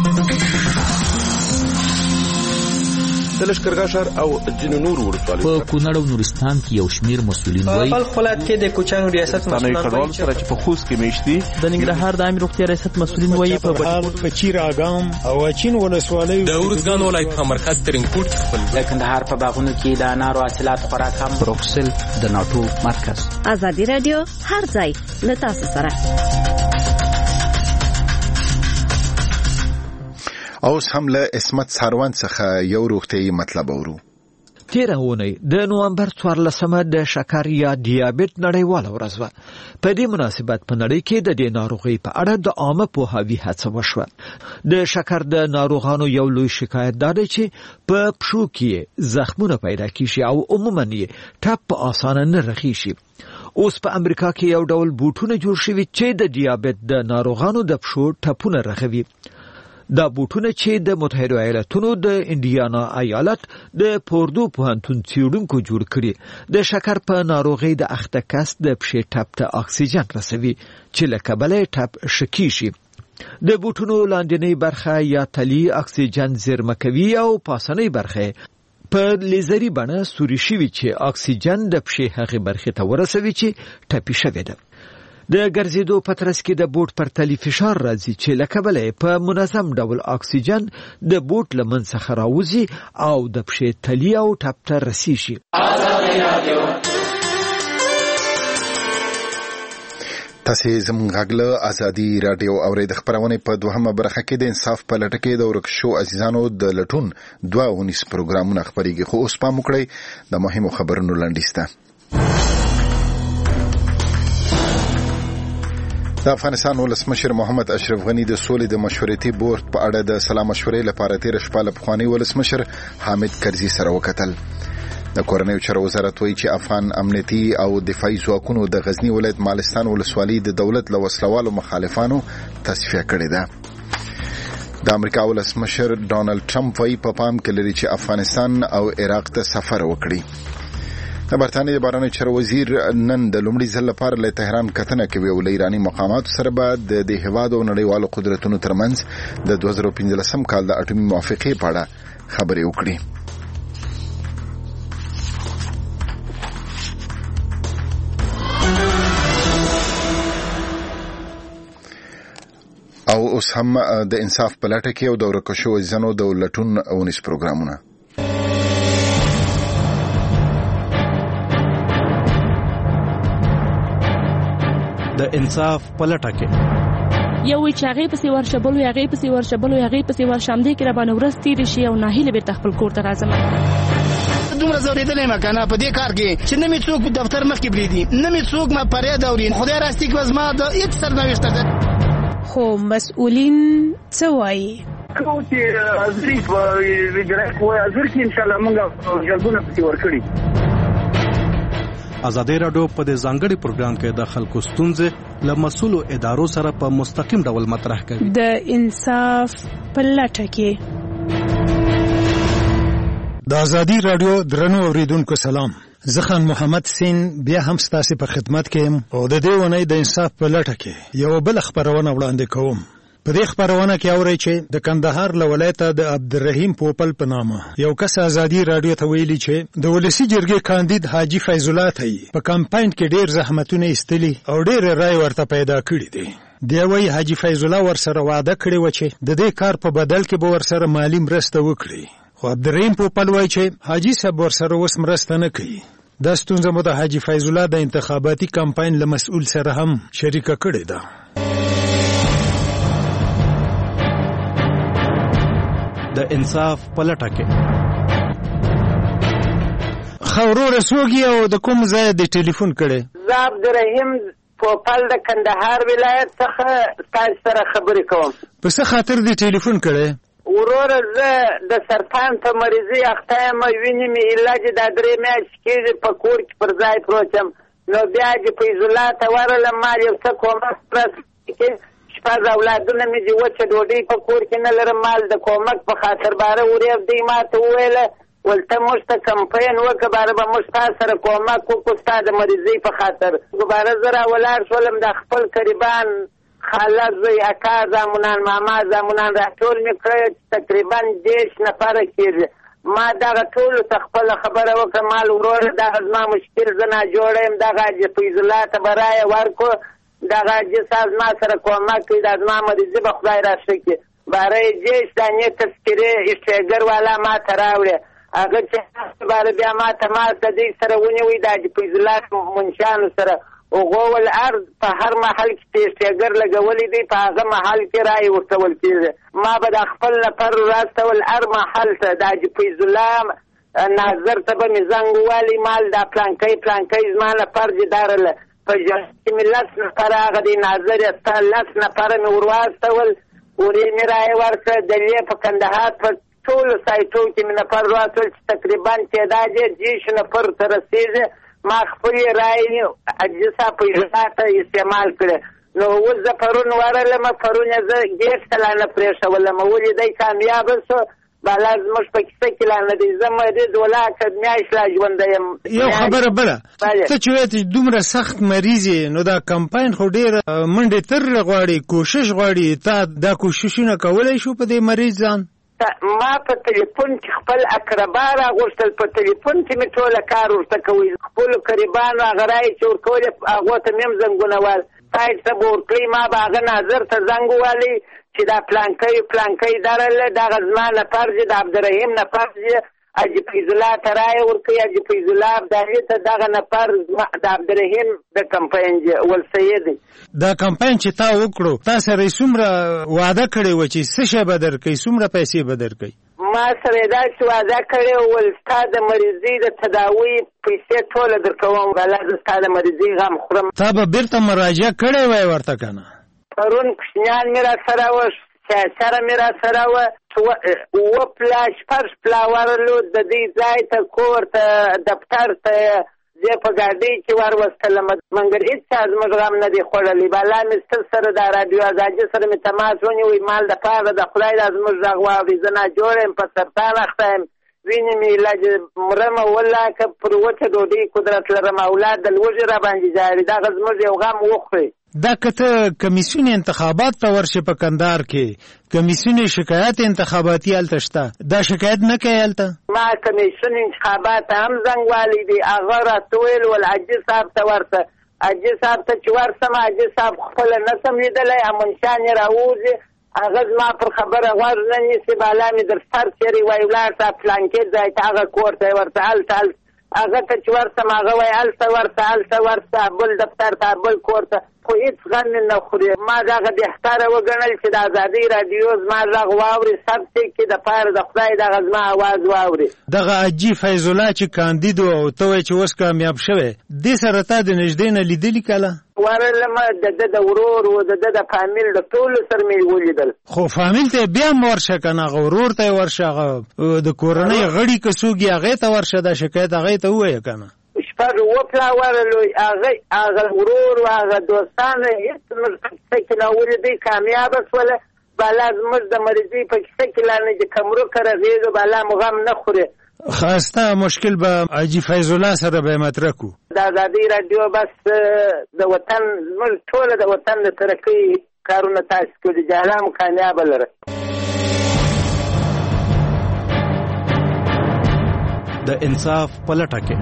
د لښکرګاه ښار او ځینو نورو ولسوالیو په کونړ او نورستان کې یو شمېر مسؤلین وایي په خپل ولایت کې د کوچنګ ریاست مسؤلین وایي سره چې په خوست کې میشتي د ننګرهار د عامه روغتیا ریاست مسؤلین وایي په بهار په چیر اګام او اچین ولسوالیو د ورځګان ولایت په مرکز ترینکوټ خپل د کندهار په باغونو کې د انارو حاصلات خوراک هم بروکسل د ناټو مرکز. ازادي رادیو هر ځای له تاسو سره. اوس هم له اسمت ساروان څخه یو روغتیايي مطلب اورو. تیره اونۍ د نومبر څوارلسمه د شکر یا دیابت نړیواله ورځ وه. په دې مناسبت په نړۍ کې د دې ناروغۍ په اړه د عامه پوهاوي هڅه وشوه. د شکر د ناروغانو یو لوی شکایت دا دی چې په پښو کې زخمونه پیدا کیږي او عموماً یې ټپ په اسانه نه رخیږي. اوس په امریکا کې یو ډول بوټونه جوړ شوي چې د دیابت د ناروغانو د پښو ټپونه رغوي. دا بوټونه چې د متحده ایالاتونو د انډیانا ایالت د پوردو پوهنتون څېړونکو جوړ کړي د شکر په ناروغۍ د اخته کس د پښې ټپ ته اکسیجن رسوي چې له کبله ټپ شکی شي. د بوټونو لاندنۍ برخه یا تلی اکسیجن زیرمه کوي او پاسنۍ برخه په لیزري بڼه سوري شوي چې اکسیجن د پښې هغې برخې ته ورسوي چې ټپي شوې ده. د ګرځېدو په ترڅ کې د بوټ پر تلی فشار راځي چې له کبله په منظم ډول اکسیجن د بوټ له منځ څخه راوځي او د پښې تلی او ټپ ته رسیږي. تاسې زموږ غږ له ازادي راډیو اورئ. د خپرونې په دوهمه برخه کې د انصاف په لټه کې د ورک شو عزیزانو د لټون دوه اونیز پروګرامونه خپرېږي، خو اوس پام وکړئ د مهمو خبرونو لنډیز ته. د افغانستان ولسمشر محمد اشرف غنی د سولې د مشورتي بورډ په اړه د سلا مشورې لپاره تېره شپه له پخواني ولسمشر حامد کرزي سره وکتل. د کورنیو چارو وزارت وایي چې افغان امنیتي او دفاعي ځواکونو د غزنی ولایت مالستان ولسوالۍ د دولت له وسلوالو مخالفانو تصفیه کړې ده. د امریکا ولسمشر ډانلډ ټرمپ وایي په پام کې لري چې افغانستان او عراق ته سفر وکړي. د برتانیې د بهرنیو چارو وزیر نن د لومړي ځل لپاره له تهران کتنه کوي او له ایراني مقاماتو سره به د دې هېواد او نړیوالو قدرتونو ترمنځ د دوه زره پنځلسم کال د اټومي موافقې په اړه خبرې وکړي. او اوس هم د انصاف په لټه کې او د ورک شوو عزیزانو د لټون اونیز پروګرامونه. د انصاف په لټه کې یو وی چې هغې پسې ورشه، بل وی هغې پسې ورشه، بل وی هغې پسې ورشه، همدې کې راباندې ورځ تېرې شي او ناهیله بېرته خپل کور ته راځم. دومره ځورېدلی یم که نه په دې کار کې چې نه مې څوک دفتر مخکې پرېږدي، نه مې څوک ما فریاد اوري. خدای راستي که زما د هېڅ سرنوشته ده. خو مسؤلین څه وایي؟ کوم چې حاضري به اجرایه کوی حاضر کړي انشاءالله موږ جلبونه پسې ورکړي. ازادي راډیو په دې ځانګړي پروګرام کې د خلکو ستونزې له مسؤلو ادارو سره په مستقیم ډول مطرح کوي. د انصاف په لټه کې. د ازادي راډیو درنو اوریدونکو سلام. زه خان محمد سین بیا هم ستاسو په خدمت کې یم او د دې ونې د انصاف په لټه کې یو بل خبرونه وړاندې کوم. په دې خبرونه کې اورئ چې د کندهار له ولایته د عبدالرحیم پوپل په نامه یو کس ازادي راډیو ته ویلي چې د ولسی جرګې کاندید حاجی فیض الله ته په کمپاین کې ډیر زحمتونه ایستلي او ډیر رای ورته پیدا کړی دي. دی وايي حاجی فیض الله ورسره وعده کړی و چې د دې کار په بدل کې به ورسره مالی مرسته وکړي، خو عبدالرحیم پوپل وايي چې حاجی صاحب ورسره اوس مرسته نه کوي. دا ستونزه مو د حاجی فیض الله د انتخاباتي کمپاین له مسؤل سره هم شریکه کړې ده. د انصاف په لټه کې خورو رسوږي او د کوم ځای د ټلیفون کړي. زه عبدالرحیم پوپل د کندهار ولایت څخه تاسو سره خبرې کوم. په څه خاطر د ټلیفون کړي؟ وروره زه د سرطان په مریضي اخته یم، وینې مې علاج د درې میاشتې کېږي په کور کې پر ځای پروت یم. نو بیا چې فیض الله ته ورغلم ما یو څه کومک پرسته شپږ اولادونه مې چې وچه ډوډۍ په کور کې نه لرم، مال د کومک په خاطر باره وریب دی ما ته وویله ولته موږ ته کمپین وکړه باره به موږ تا سره کومک وکړو ستا د مریضۍ په خاطر. باره زه راولاړ شولم د خپل قریبان خاله زوی اکا زامنان ماما زامنان راټول مې کړی تقریبا دېرش نفره کېږي. ما دغه ټولو ته خپله خبره وکړه مال وروره دغه زما مشکل زه ناجوړه یم، دغه حاجي فیض الله ته به رایه ورکړو، دغه حاجي صاحب ما سره کومک کوي، دا زما مریضي به خدای راښه کړي. باره یې دېرش دانې تذکرې اسټیګر والا ما ته راوړې. هغه چې باره بیا ما ته ما ته دوی سره ونیوی د حاجي فیض الله منشیانو سره هغو والارض په هر محل کې اسټیګر لګولی دی، په هغه محل کې رایې ورکول کېږي. ما به د خپل نفر راستول هر محل ته د حاجي فیض الله ناظر ته به مې زنګ ووالي مال دا پلانکی پلانکی زما نفر چې دارله په جلسه کې مې لس نفره هغه دی ناظر یې ستا لس نفره مې ور واستول ورې مې رایې ورکړه. دلې په کندهار په ټولو سایټو کې مې نفر واستول چې تقریبا تعداد یې دېرش نفر ته رسېږي. ما خپلې رایې حاجي صاحب فیض الله ته استعمال کړې. نو اوس زه پرون ورغلم پرون یې زه ګیس ته لا نه پرېښولم ولې دی کامیابه شو بالا زموږ په کیسه کې لا نه دی زه مریض ولا که میاشت لا ژوندی یم یو خبره بله ته چې وایې چې دومره سخت مریض یې نو دا کمپاین خو ډېره منډې ترلې غواړي کوشش غواړي تا دا کوششونه کولی شو په دې مریض ځان ما په ټلیفون کې خپل اقربا راغوښتل په ټلیفون کې مې ټوله کار ورته کوي خپلو قریبانو هغه رایې چې ورکولې هغو ته مې هم زنګونه وال سایډ ته به ورکړئ ما به هغه ناظر ته زنګ ووالئ چې دا پلانکی پلانکی درله دغه زما نه فرض دی د عبدالرحیم نه فرض دی حاجي فیض الله ته رایې ورکوي حاجي فیض الله ابدالي ته دغه نفر د عبدالرحیم د کمپاین ولسیه دی دا کمپاین چې تا وکړو تا سره یې څومره وعده کړې وه چې څه شی به درکوي څومره پیسې به درکوي ما سره یې داسې وعده کړې وه ستا د مریضۍ د تداوۍ پیسې ټوله درکوم بله زه ستا د مریضۍ غم خورم تا به بیرته مراجعه کړې وای ورته که نه پرون کوچنیان مې را سره وه سیاسره مې را سره وه اووه پلا شپږ پلا ورلو د دې ځای ته کور ته دفتر ته زه په ګاډۍ کې ور وستلم مګر هېڅ چا زموږ غم نه دی خوړلی بالا مې ستر سره د راډیو ازادي سره مې تماس ونیوی مال د پاره د خدای دا زموږ غږ واوري زه ناجوړه یم په سرطان اخته یم وینې مې علاج مرمه والله که پر وچه ډوډۍ قدرت لرم اولاد د لوږې را باندې جاري دغه زموږ یو غم وخوري دا که ته کمیسیون انتخابات ته ورشې په کندهار کې کمیسیون شکایت انتخاباتي هلته شته دا شکایت نه کوې هلته ما کمیسیون انتخابات هم زنګ والی دی هغه راته ویل ول حاجي صاحب ته ورته حاجي صاحب ته چې ورسم حاجي صاحب خپله نه سم لیدلی امنشان یې راوځي هغه زما پر خبره غوږ نه نیسي بالا مې در سر چېرې وایي ولاړ شه پلانکې ځای ته هغه کور ته یې ورته هلته هلته هغه ته چې ورسم هغه وایي هلته ورته هلته ورته بل دفتر ته بل کور ته خو هېڅ غم مې نه خوري ما دغه بهتره وګڼل چې د ازادۍ راډیو زما غږ واوري ثبت کړي د پاره د خدای دغه زما اواز واوري دغه حاجي فیض الله چې کاندید و او ته وایې چې اوس کامیاب شوی دې سره تا د نږدې نه لیدلي کله ورلم د ده د ورور و د ده د فامیل د ټولو سره مې ولیدل خو فامیل ته بیا هم ورشه که نه هغه ورور ته یې ورشه هغه د کورنۍ غړي که څوک یې هغې ته ورشه دا شکایت هغې ته ووایه که نه شپږ اووه پلا ورلو هغه هغه ورور و هغه دوستان هېڅ زموږ په کیسه کې نه ولیدئ کامیابه شوله بالا زموږ د مریضۍ په کیسه کې لا نه چې کمرو که رغېږو بالا مو غم نه خوري خاسته مشکل به حاجي فیض الله سره به مطرح کړو د ازادۍ راډیو بس د وطن زموږ ټوله د وطن د ترقۍ کارونه تاسې کړي جهلا مو کامیابه لره د انصاف په لټه کې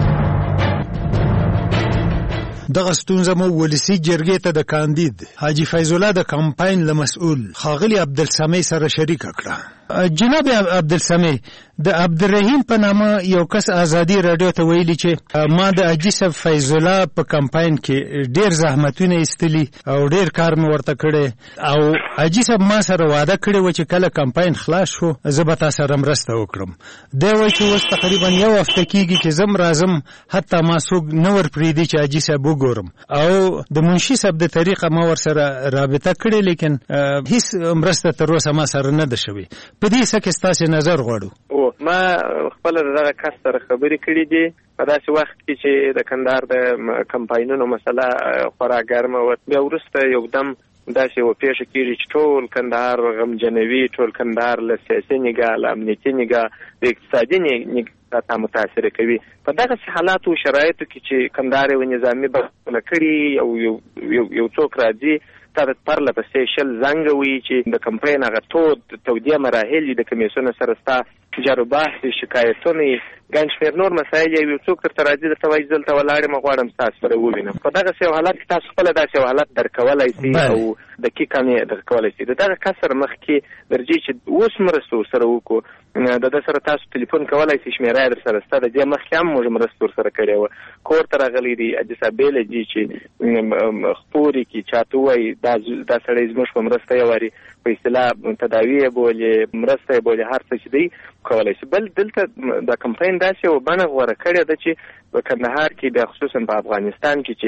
دغه ستونزه مو ولسی جرګې ته د کاندید حاجي فیض الله د کمپاین له مسؤل ښاغلي عبدالسمیع سره شریکه کړه جناب عبدالسمیع د عبدالرحیم په نامه یو کس ازادي راډیو ته ویلي چې ما د حاجي صاحب فیض الله په کمپاین کې ډېر زحمتونه ایستلي او ډېر کار مې ورته کړی او حاجي صاحب ما سره وعده کړې وه چې کله کمپاین خلاص شو زه به تا سره مرسته وکړم دی وایي چې اوس تقریبا یو هفته کېږي چې زه راځم حتی ما څوک نه ور پرېږدي چې حاجي صاحب وګورم او د منشي صاحب د طریقه ما ورسره رابطه کړې لیکن هیڅ مرسته تر اوسه ما سره نه ده شوې په دې څه کې ستاسې نظر غواړو ما خپله د دغه کس سره خبرې کړي دي په داسې وخت کې چې د کندهار د کمپاینونو مسله خورا ګرمه وه بیا وروسته یو دم داسې یوه پیښه کېږي چې ټول کندهار غمجنوي ټول کندهار له سیاسي نګاه له امنیتي نګاه د اقتصادي نګاه ته متاثره کوي په دغسې حالاتو شرایطو کې چې کندهار یو نظامي بحثونه کړي یو یو یو څوک راځي تا د پرله پسې شل زنګه وي چې د کمپاین هغه تود تودیه مراحل د کمیسیون سره ستا جارو بحث شکایتونه ګڼ شمېر نور مسایل یو یو څوک درته راځي درته وایي دلته ولاړ یم غواړم ستاسو سره ووینم په دغسې یو حالت کې تاسو خپله داسې یو حالت درکولی سي او دقیق هم یې درکولی سي د دغه کس سره مخکې درځي چې اوس مرسته ورسره وکړو د ده سره تاسو ټلیفون کولی سي شمېره یې درسره شته د دې مخکې هم موږ مرسته ورسره کړې وه کور ته راغلی دي حاجي صاحب بیله دي چې خپورې کړي چاته ووایي دا دا سړی زموږ په مرسته یې واري په اصطلاح تداوي یې بولې مرسته یې بولې هر څه چې دی کولی شي بل دلته د کمپاین داسې یو بڼه غوره کړې ده چې په کندهار کې بیا خصوصا په افغانستان کې چې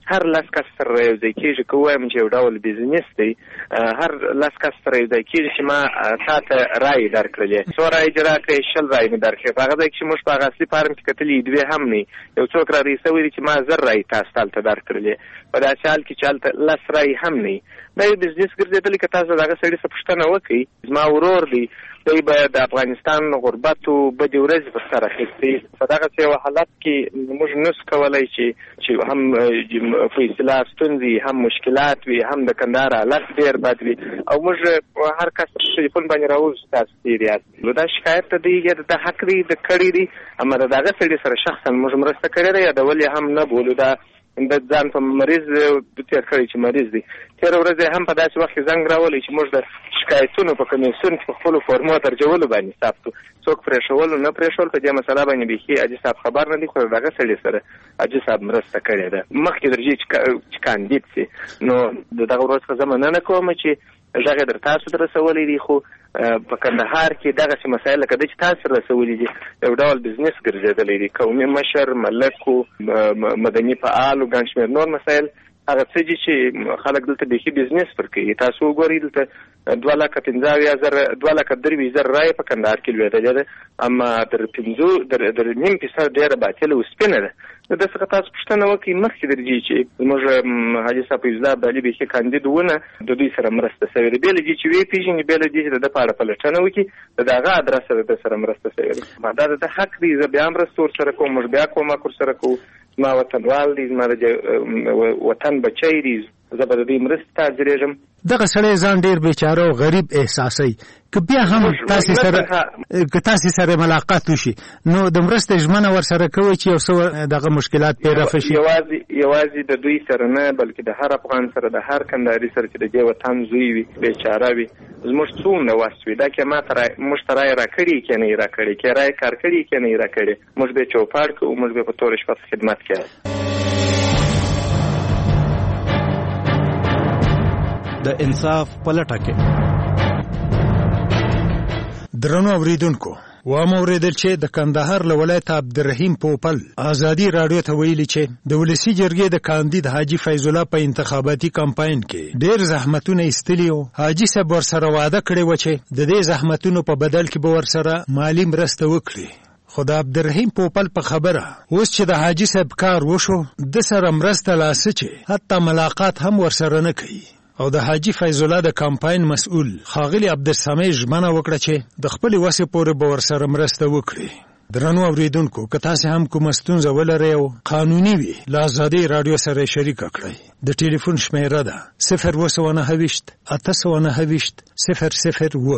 هر لاس کس سره یو ځای کېږي که وایم چې یو ډول بزنس دی هر لاس کس سره یو ځای کېږي چې ما تا ته رایې درکړلې څو رایې دې راکړې شل رایې مې درکړې په هغه ځای کې چې موږ په هغه اصلي فارم کې کتلي دوې هم نه یو څوک را رئیسه ویلي چې ما زر رایې تاسو ته هلته درکړلې په داسې حال کې چې هلته لس رایې هم نه دا یو بزنس ګرځېدلی که تاسو د هغه سړي څه پوښتنه وکړئ زما ورور دی دوی به د افغانستان غربتو بدې ورځې په سر اخیستې په دغسې یو حالت کې موږ نسو کولی چې چې هم په اصطلاح ستونزې هم مشکلات وي هم د کندهار حالت ډېر بد وي او موږ هر کس په ټلیفون باندې راوځو تاسو تېر یاست نو دا شکایت ته دی یا د حق دی د کړی دی اما د دغه سړي سره شخصا موږ مرسته کړې ده یادول یې هم نه بولو دا د ځان په مریض تېر کړی چې مریض دی تېره ورځ هم په داسې وخت کې زنګ راولی چې موږ د شکایتونو په کمیسیون کې په خپلو فورمو ترجولو باندې ثبت کړو څوک پرېښولو نه پرېښول په دې مسله باندې بیخي حاجي صاحب خبر نه دی خو د دغه سړي سره حاجي صاحب مرسته کړې ده مخکې درځي چې کاندید سي نو د دغه ورځ څخه زه مننه کوم چې غږ یې در تاسو ته رسولی دی خو په کندهار کې دغسې مسایل لکه ده چې تاسو رسولي دي یو ډول بزنس ګرځېدلی دی قومي مشر ملکو مدني فعالو ګڼ شمېر نور مسایل هغه څه دي چې خلک دلته بیخي بزنس پر کوي تاسو وګورئ دلته دوه لکه پنځه اویا زره دوه لکه درې زره رایې په کندهار کې لوېدلې ده اما در پنځو در نیم فیصد ډېره باطله او سپینه ده نو ده څخه تاسو پوښتنه وکړئ مخکې درځي چې زموږ حاجي صاحب فیض الله ابدالي بیخي کاندید ونه د دوی سره مرسته شوې ده بې له دې چې ویې پېژني بې له دې چې د ده په اړه پلټنه وکړي د هغه ادرسه د ده سره مرسته شوې ده دا د ده حق دی زه بیا مرسته ورسره کوم موږ بیا کومک ورسره کوو زما وطنوال دی زما د وطن بچی دی زه به د دوی مرستې ته حاضرېږم دغه سړی ځان ډېر بیچاره او غریب احساسوي که بیا هم تاسې سره که تاسې سره ملاقات وشي نو د مرستې ژمنه ورسره کوئ چې یو څه دغه مشکلات پرې رفع شي یوازې یوازې د دوی سره نه بلکې د هر افغان سره د هر کندهاري سره چې د دې وطن زوی وي بیچاره وي زموږ څومره وس وي دا که ما ته موږ ته رایې راکړي که نه یې راکړي که رایې کار کړي که نه یې راکړي موږ به یې چوپاړ کړو موږ به یې په توره شپه خدمت کوو د انصاف پلټه کې درنو اوریدونکو و مو اوریدل چې د کندهار له ولایت عبدالرحیم پوپل ازادي رادیو ته ویلي چې د ولسی جرګې د کاندید حاجی فیض الله په انتخاباتي کمپاین کې ډېر زحمتونه ایستلي او حاجی صاحب ورسره وعده کړې و چې د دې زحمتونو په بدل کې به ورسره مالی مرسته وکړي خو د عبدالرحیم پوپل په خبره اوس چې د حاجی صاحب کار وشو د سره مرسته لاسه چې حتی ملاقات هم ورسره نه کوي او د حاجی فیض الله د کمپاین مسؤل خاغلی عبدالسمی ژمنه وکړه چې د خپل وسې پورې به ورسره مرسته وکړي درنو اوریدونکو که تاسو هم کوم ستونزه ولرئ او قانوني وي له ازادي رادیو سره شریک کړئ د ټلیفون شمیره ده صفر اوه سوه نهه ویشت اته سوه نهه ویشت صفر صفر اوه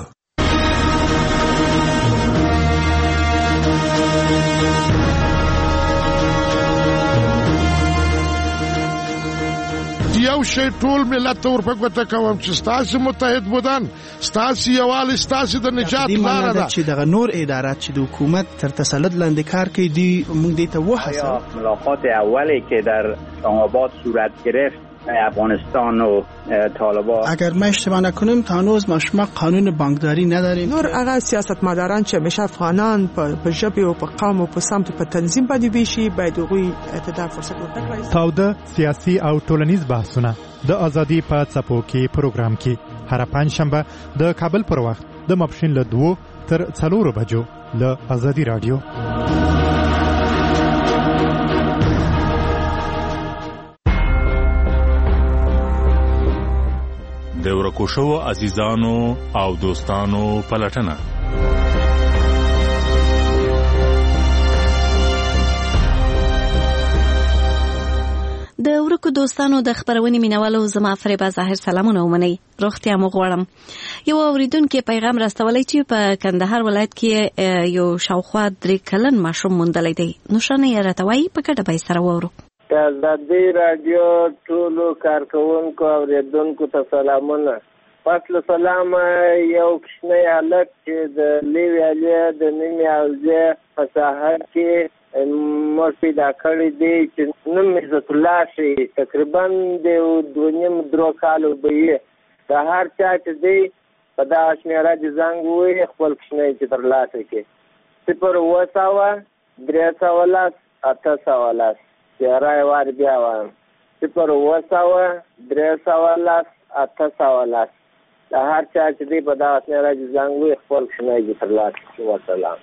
یو شی ټول ملت ته ورپګوته کوم چې ستاسو متحد بودن ستاسو یووالی ستاسو د نجات لاره ده چې دغه نور ادارات چې د حکومت تر تسلط لاندې کار کوي دی موږ دې ته وحسه ملاقات اولی که در آباد صورت گرفت افغانستان و طالبان اگر ما اشتباه نکنیم تا هنوز ما شما قانون بانکداری نداریم نور هغه سیاستمداران چې همیشه افغانان په ژبه او په قوم او په سمت په تنظیم باندې ویشي باید هغوی ته فرصت ورکړي تاوده سیاسي او ټولنیز بحثونه د ازادي په څپو کې پروګرام کې هر پنځشنبه د کابل پر وخت د ماپښین له دوه تر څلورو بجو له ازادي رادیو د ورکوشو عزیزانو او دوستانو پلټنه د ورکو دوستانو د خبرونې مینوالو زما فریبا ظاهر سلامونه ومنئ روغتیا مو غواړم یو اوریدونکو پیغام راستولی چې په کندهار ولایت کې یو شاوخوا درې کلن ماشوم موندلی دی نوشانه یې راته وایي په ګډه به یې سره واورو ازادي رادیو ټولو کارکوونکو او اوریدونکو ته سلامونه پس له سلامه یو کوچنی هلک چې د لیوی علي د نیمې حوزې په ساحه کې موږ پیدا کړی دی چې نوم عزت الله شي تقریبا د دوه نیم درو کالو به یې د هر چا چې دی په دغه شمېره د زنګ ووایي خپل کوچنی چې ترلاسه کړي صفر اوه سوه درې سوه لس اته سوه لس رای وار بیا وایم صفر اوه سوه درې سوه لس اته سوه لس د هر چا چې دی په دغه اسنه راځي زنګ وي خپل کښنی دي ترلاسه کړي. وسلام.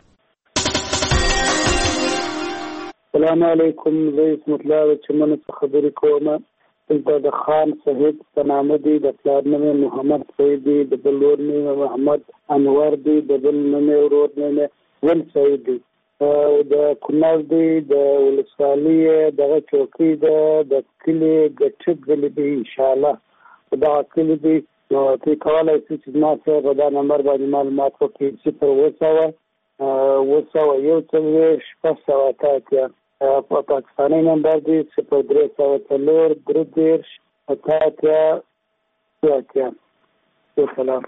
السلام علیکم. زه اسمت الله د چمنو څخه خبرې کوم. دلته د خان صاحب په نامه دی، د پلار نوم یې محمد سعید دی، د بل ورور نوم یې محمد انور دی، د بل نوم یې ورور نوم یې ول سعید دی. د کونړ دی، د ولسوالۍ دغه چوکۍ ده، د کلي ګټک ګلي دی انشاءالله په دغه کلي دی. نو ته کولی شې چې زما سره په دا نمبر باندې معلومات وکړې. صفر اوه سوه اوه سوه یو څلوېښت شپږ سوه اته اتیا. په پاکستاني نمبر دی صفر درې سوه څلور درې دېرش اته اتیا څو اتیا. وسلام.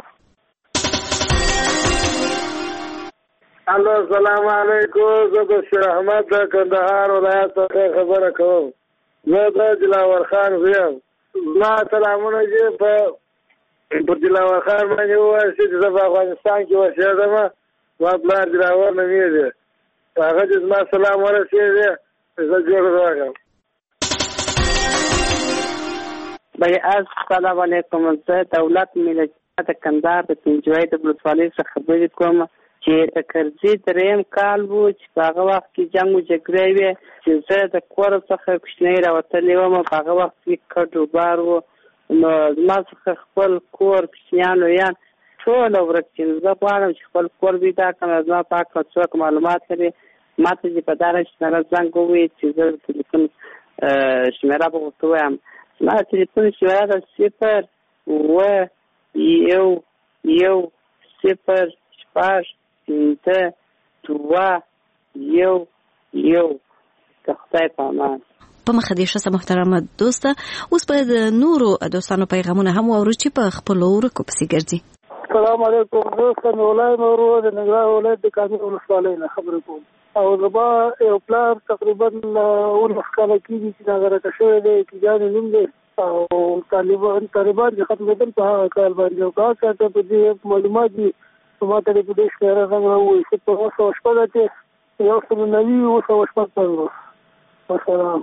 الو السلام علیکم. زه د شیر احمد د کندهار ولایت څخه خبره کوم. زه د دلاور خان زوی یم. زما سلامونه چې په پر دلاور خان باندې ووایه چې زه په افغانستان کې اوسېږم. زما پلار دلاور نومېږي. هغه چې زما سلام ورسېږي زه جوړ راغلم. بھائی السلام علیکم. زه دولت ملت د کندهار د پنجوایي د ولسوالۍ څخه خبرې کوم چې د کرزي درېیم کال و چې په هغه وخت کې جنګ و جګړې وې چې زه د کور څخه کوچنی راوتلی وم. په هغه وخت کې کډ وبار و، نو زما څخه خپل کور کوچنیان لویان ټول ورک شي. زه غواړم چې خپل کور پیدا کړم. زما په هکله څوک معلومات لري ما ته چې په دغه شمېره زنګ ووایي چې زه د تلیفون شمېره به ورته ووایم. زما د تلیفون شمېره ده صفر اوه یو یو صفر شپږ پنځه دوه یو یو. د خدای په امان. په مخه دې ښه محترمه دوسته. اوس به د نورو دوستانو پیغامونه هم واورو چې په خپلو ورکو پسې ګرځي. السلام علیکم. زه سمیع مورو د ننګرهار ولایت د کامې ولسوالۍ نه خبرې کوم. او زما یو پلار تقریبا اوولس کاله کېږي چې ناغرقه شوی دی، کیجانې نوم دی، او طالبان طالبان چې ختمېدل په هغه کال باندې. او که هغه ته په دې معلومات دي ما ته په دې شمېره زنګ راووایي صفر اوه سوه شپږ اتیا یو سل نوي اوه سوه شپږ پنځوس. وسلام.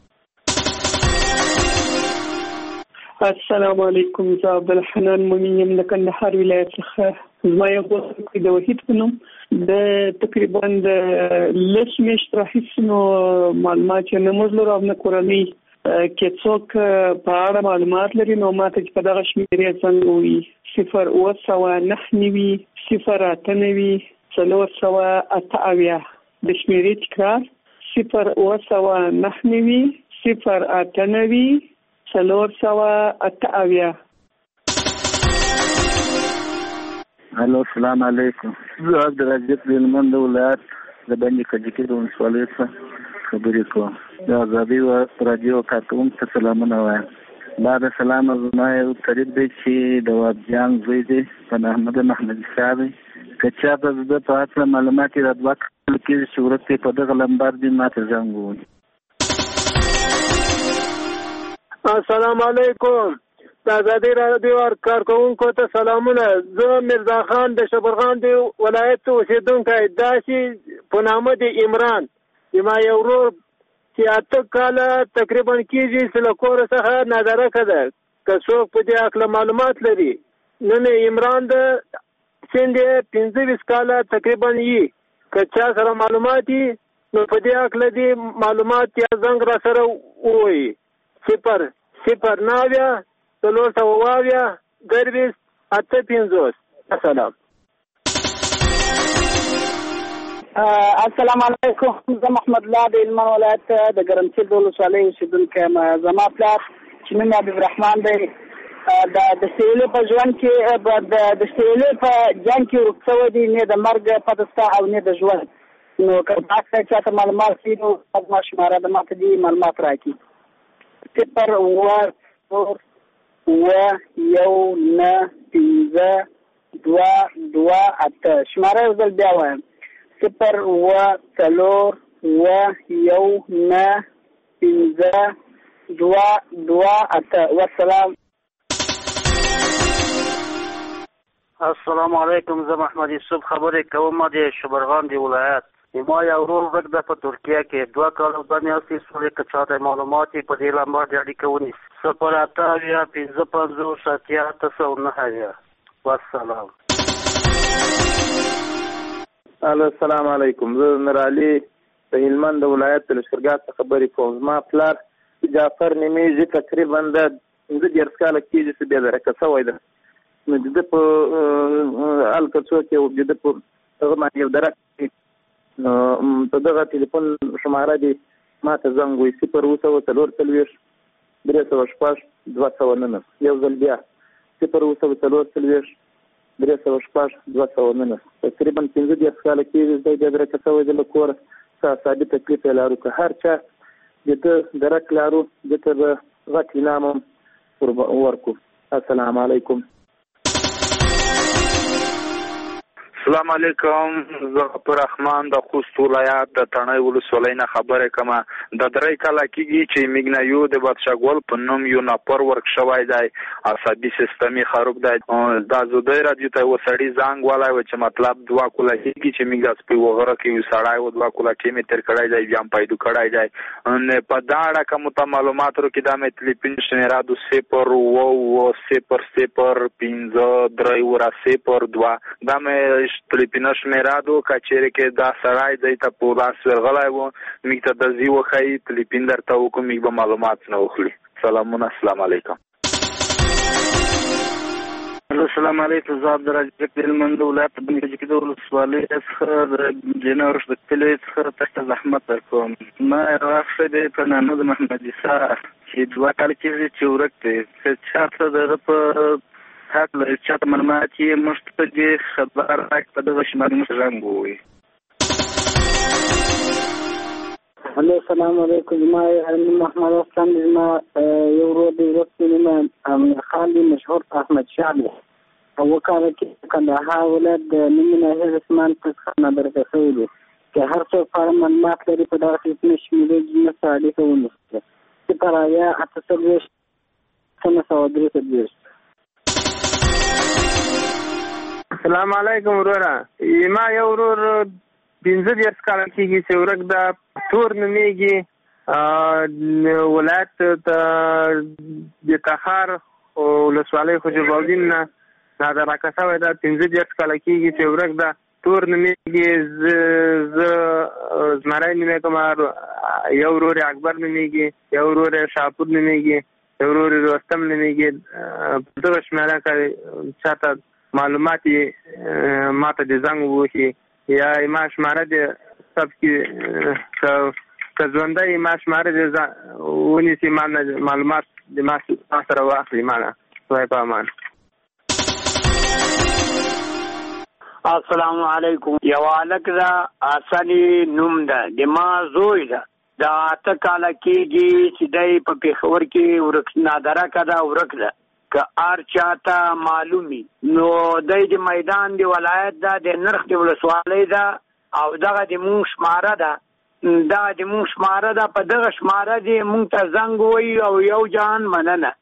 السلام علیکم. زه عبدالحنان مومن یم د کندهار ولایت څخه. زما یو دوست د وحید په نوم د تقریبا د لس میاشتې راهیسې نو معلومات یې نه موږ لرو او نه کورنۍ کې څوک په اړه معلومات لري. نو ما ته چې په دغه شمېرې زنګ ووایي صفر اوه سوه نهه نوي صفر اته نوي څلور سوه اته اویا. د شمېرې تکرار صفر اوه سوه نهه نوي صفر اته نوي څلور سوه اته اویا. الو السلام علیکم. زه عبدالرزاق هلمند ولایت د بند کجکي د ولسوالۍ څخه خبرې کوم. د ازادي راډیو کارکوونکو ته سلامونه وایم. بعد سلام زما یو طریق دی چې د وابجان زوی دی په احمد محمد شاه دی. که چا ته د په هکله معلومات یې را دوه کړل کېږي چې ورک یې په دغه لمبر دی ما ته زنګ ووایي. السلام علیکم. د ازادي راډیو کارکوونکو ته سلامونه. زه میرزا خان د شبرغان دی ولایت اوسېدونکی. داسې په نامه دی عمران. زما یو ورور چې اته کاله تقریبا کېږي چې له کوره څخه نادرکه ده. که څوک په دې هکله معلومات لري. نوم یې عمران ده، سن یې پنځه ویشت کاله تقریبا وي. که چا سره معلومات وي نو په دې هکله دې معلومات یا زنګ را سره ووایي. صفر صفر نوي څلور سوه اویا درویشت اته پنځوس. السلام. السلام علیکم. زه محمد الله د هلمند ولایت د ګرمسیر د ولسوالۍ اوسېدونکی یم. زما پلار چې نوم یې حبیب رحمان دی د سیلې په ژوند کې د سیلې په جنګ کې ورک شوی دی. نه د مرګ پته شته او نه د ژوند. نو که هغه چا ته معلومات وي نو زما شماره ده ما ته دې معلومات راکړي. صفر اوه څلور اوه یو نه پنځه دوه دوه اته. شماره یو ځل بیا وایم صفر اوه څلور اوه یو نه پنځه دوه دوه اته. والسلام. السلام علیکم. زه محمد یوسف خبرې کوم د شبرغان دی ولایت. ما یو ورور ورک ده په ترکیه کې دوه کاله باندې اوسې سولې که چاته معلومات یې په دې لمبه باندې اړیکه ونیسي صفر اته اویا پنځه پنځوس اتیا اته سوه نهه اویا. والسلام. الو السلام علیکم. زه نورعلي د هلمند ولایت د لښکرګاه څخه خبرې کوم. زما پلار جعفر نومیږي، تقریبا د پنځه دېرش کاله کېږي چې بې درکه شوی ده. نو د ده په هلته څوک یو د ده په هغه باندې یو درک نو په دغه ټلیفون شماره دې ما ته زنګ وایي صفر اووه سوه څلور څلوېښت درې سوه شپږ دوه سوه نهه. یو ځل بیا صفر اووه سوه څلور څلوېښت درې سوه شپږ دوه سوه نهه. تقریبا پنځه دېرش کاله کېږي دی بې درکه شوی دی له کوره. اقتصادي تکلیف یې لرو، که هر چا د ده درک لرو ده ته به غټ انعام هم ورکړو. السلام علیکم. السلام علیکم. زه غفور رحمان د خوست ولایت د تڼۍ ولسوالۍ نه خبرې کوم. د درې کاله کېږي چې میګنایو د بادشاهګل په نوم یو ناپور ورک شوی دی، عصبي سیستم یې خراب دی. دا زودی راډیو ته یو سړي زنګ ولی و چې مطلب دوه کوله کېږي چې میګ داسې په یوه غره کې یو سړی و دوه کوله ټیم یې تېر کړی دی، بیا هم پیدا کړی دی. په دا اړه که مو ته معلومات ورکړي دا مې تلیفون شمېره دو صفر اووه اووه صفر صفر پنځه درې اوره صفر دوه دا مې تلیفونه شمېره دو. که چېرې کې دا سړی دی ته په لاس ورغلی و میګ ته درځي وښایي تلیفون درته وکړو، میګ به معلومات نه وخلي. سلامونه. السلام علیکم. السلام علیکم. زه عبدالرزاق د هلمند ولایت د بني کجکي د ولسوالۍ څخه د جنورش د کلي څخه تاسو ته زحمت درکوم. ما راښه دی په نامه د محمد عیسی چې دوه کاله کېږي چې ورک دی. که چاته د هغه په حق لري چاته معلومات یې موږ ته دې خبر راکړي په دغه شمال موږ رنګ ووایي. الو السلام علیکم. زما محمد حسن زما یو ورور دی ورسته نومه امیر خان دی مشهور احمد شاه دی. اوه کاله کې کندهار ولایت د نیمې ناحیې رسمان په څخه نادرکه شوی دی. که هر څوک په اړه معلومات لري په دغه خدمتونه شمېرې نه سره اړیکه ونیسي. صفر اویا اته څلوېښت نهه سوه درې څلوېښت. السلام علیکم وروره. ما یو ورور پنځه دېرش کاله کېږي چې ورک ده، تور نومیږي، ولایت د تخار ولسوالۍ حجرالدین نه نادرکه شوی ده. پنځه دېرش کاله کېږي چې ورک ده، تور نومیږي. زه زمری نومیږم، یو ورور یې اکبر نومیږي، یو ورور یې شاپور نومیږي، یو ورور یې رستم نومیږي. په دغه شمېره که چاته معلومات یې ما ته د زنګ ووهي یا ما شماره د ثبت کړي، که ژوندی ما شماره د ونیسي ما معلومات د ما سره واخلي. ما نه خدای په امان. السلام علیکم. یو هلک ده حسني نوم ده، د ما زوی ده، د اته کاله کېږي چې دی په پېښور کې ورک نادرکه ده ورک ده. که هر چاته معلومي نو دی د میدان د ولایت ده، د نرخ د ولسوالۍ ده او دغه د مونږ شماره ده، دغه د مونږ شماره ده. په دغه شماره دې مونږ ته زنګ ووایي او یو جهان مننه.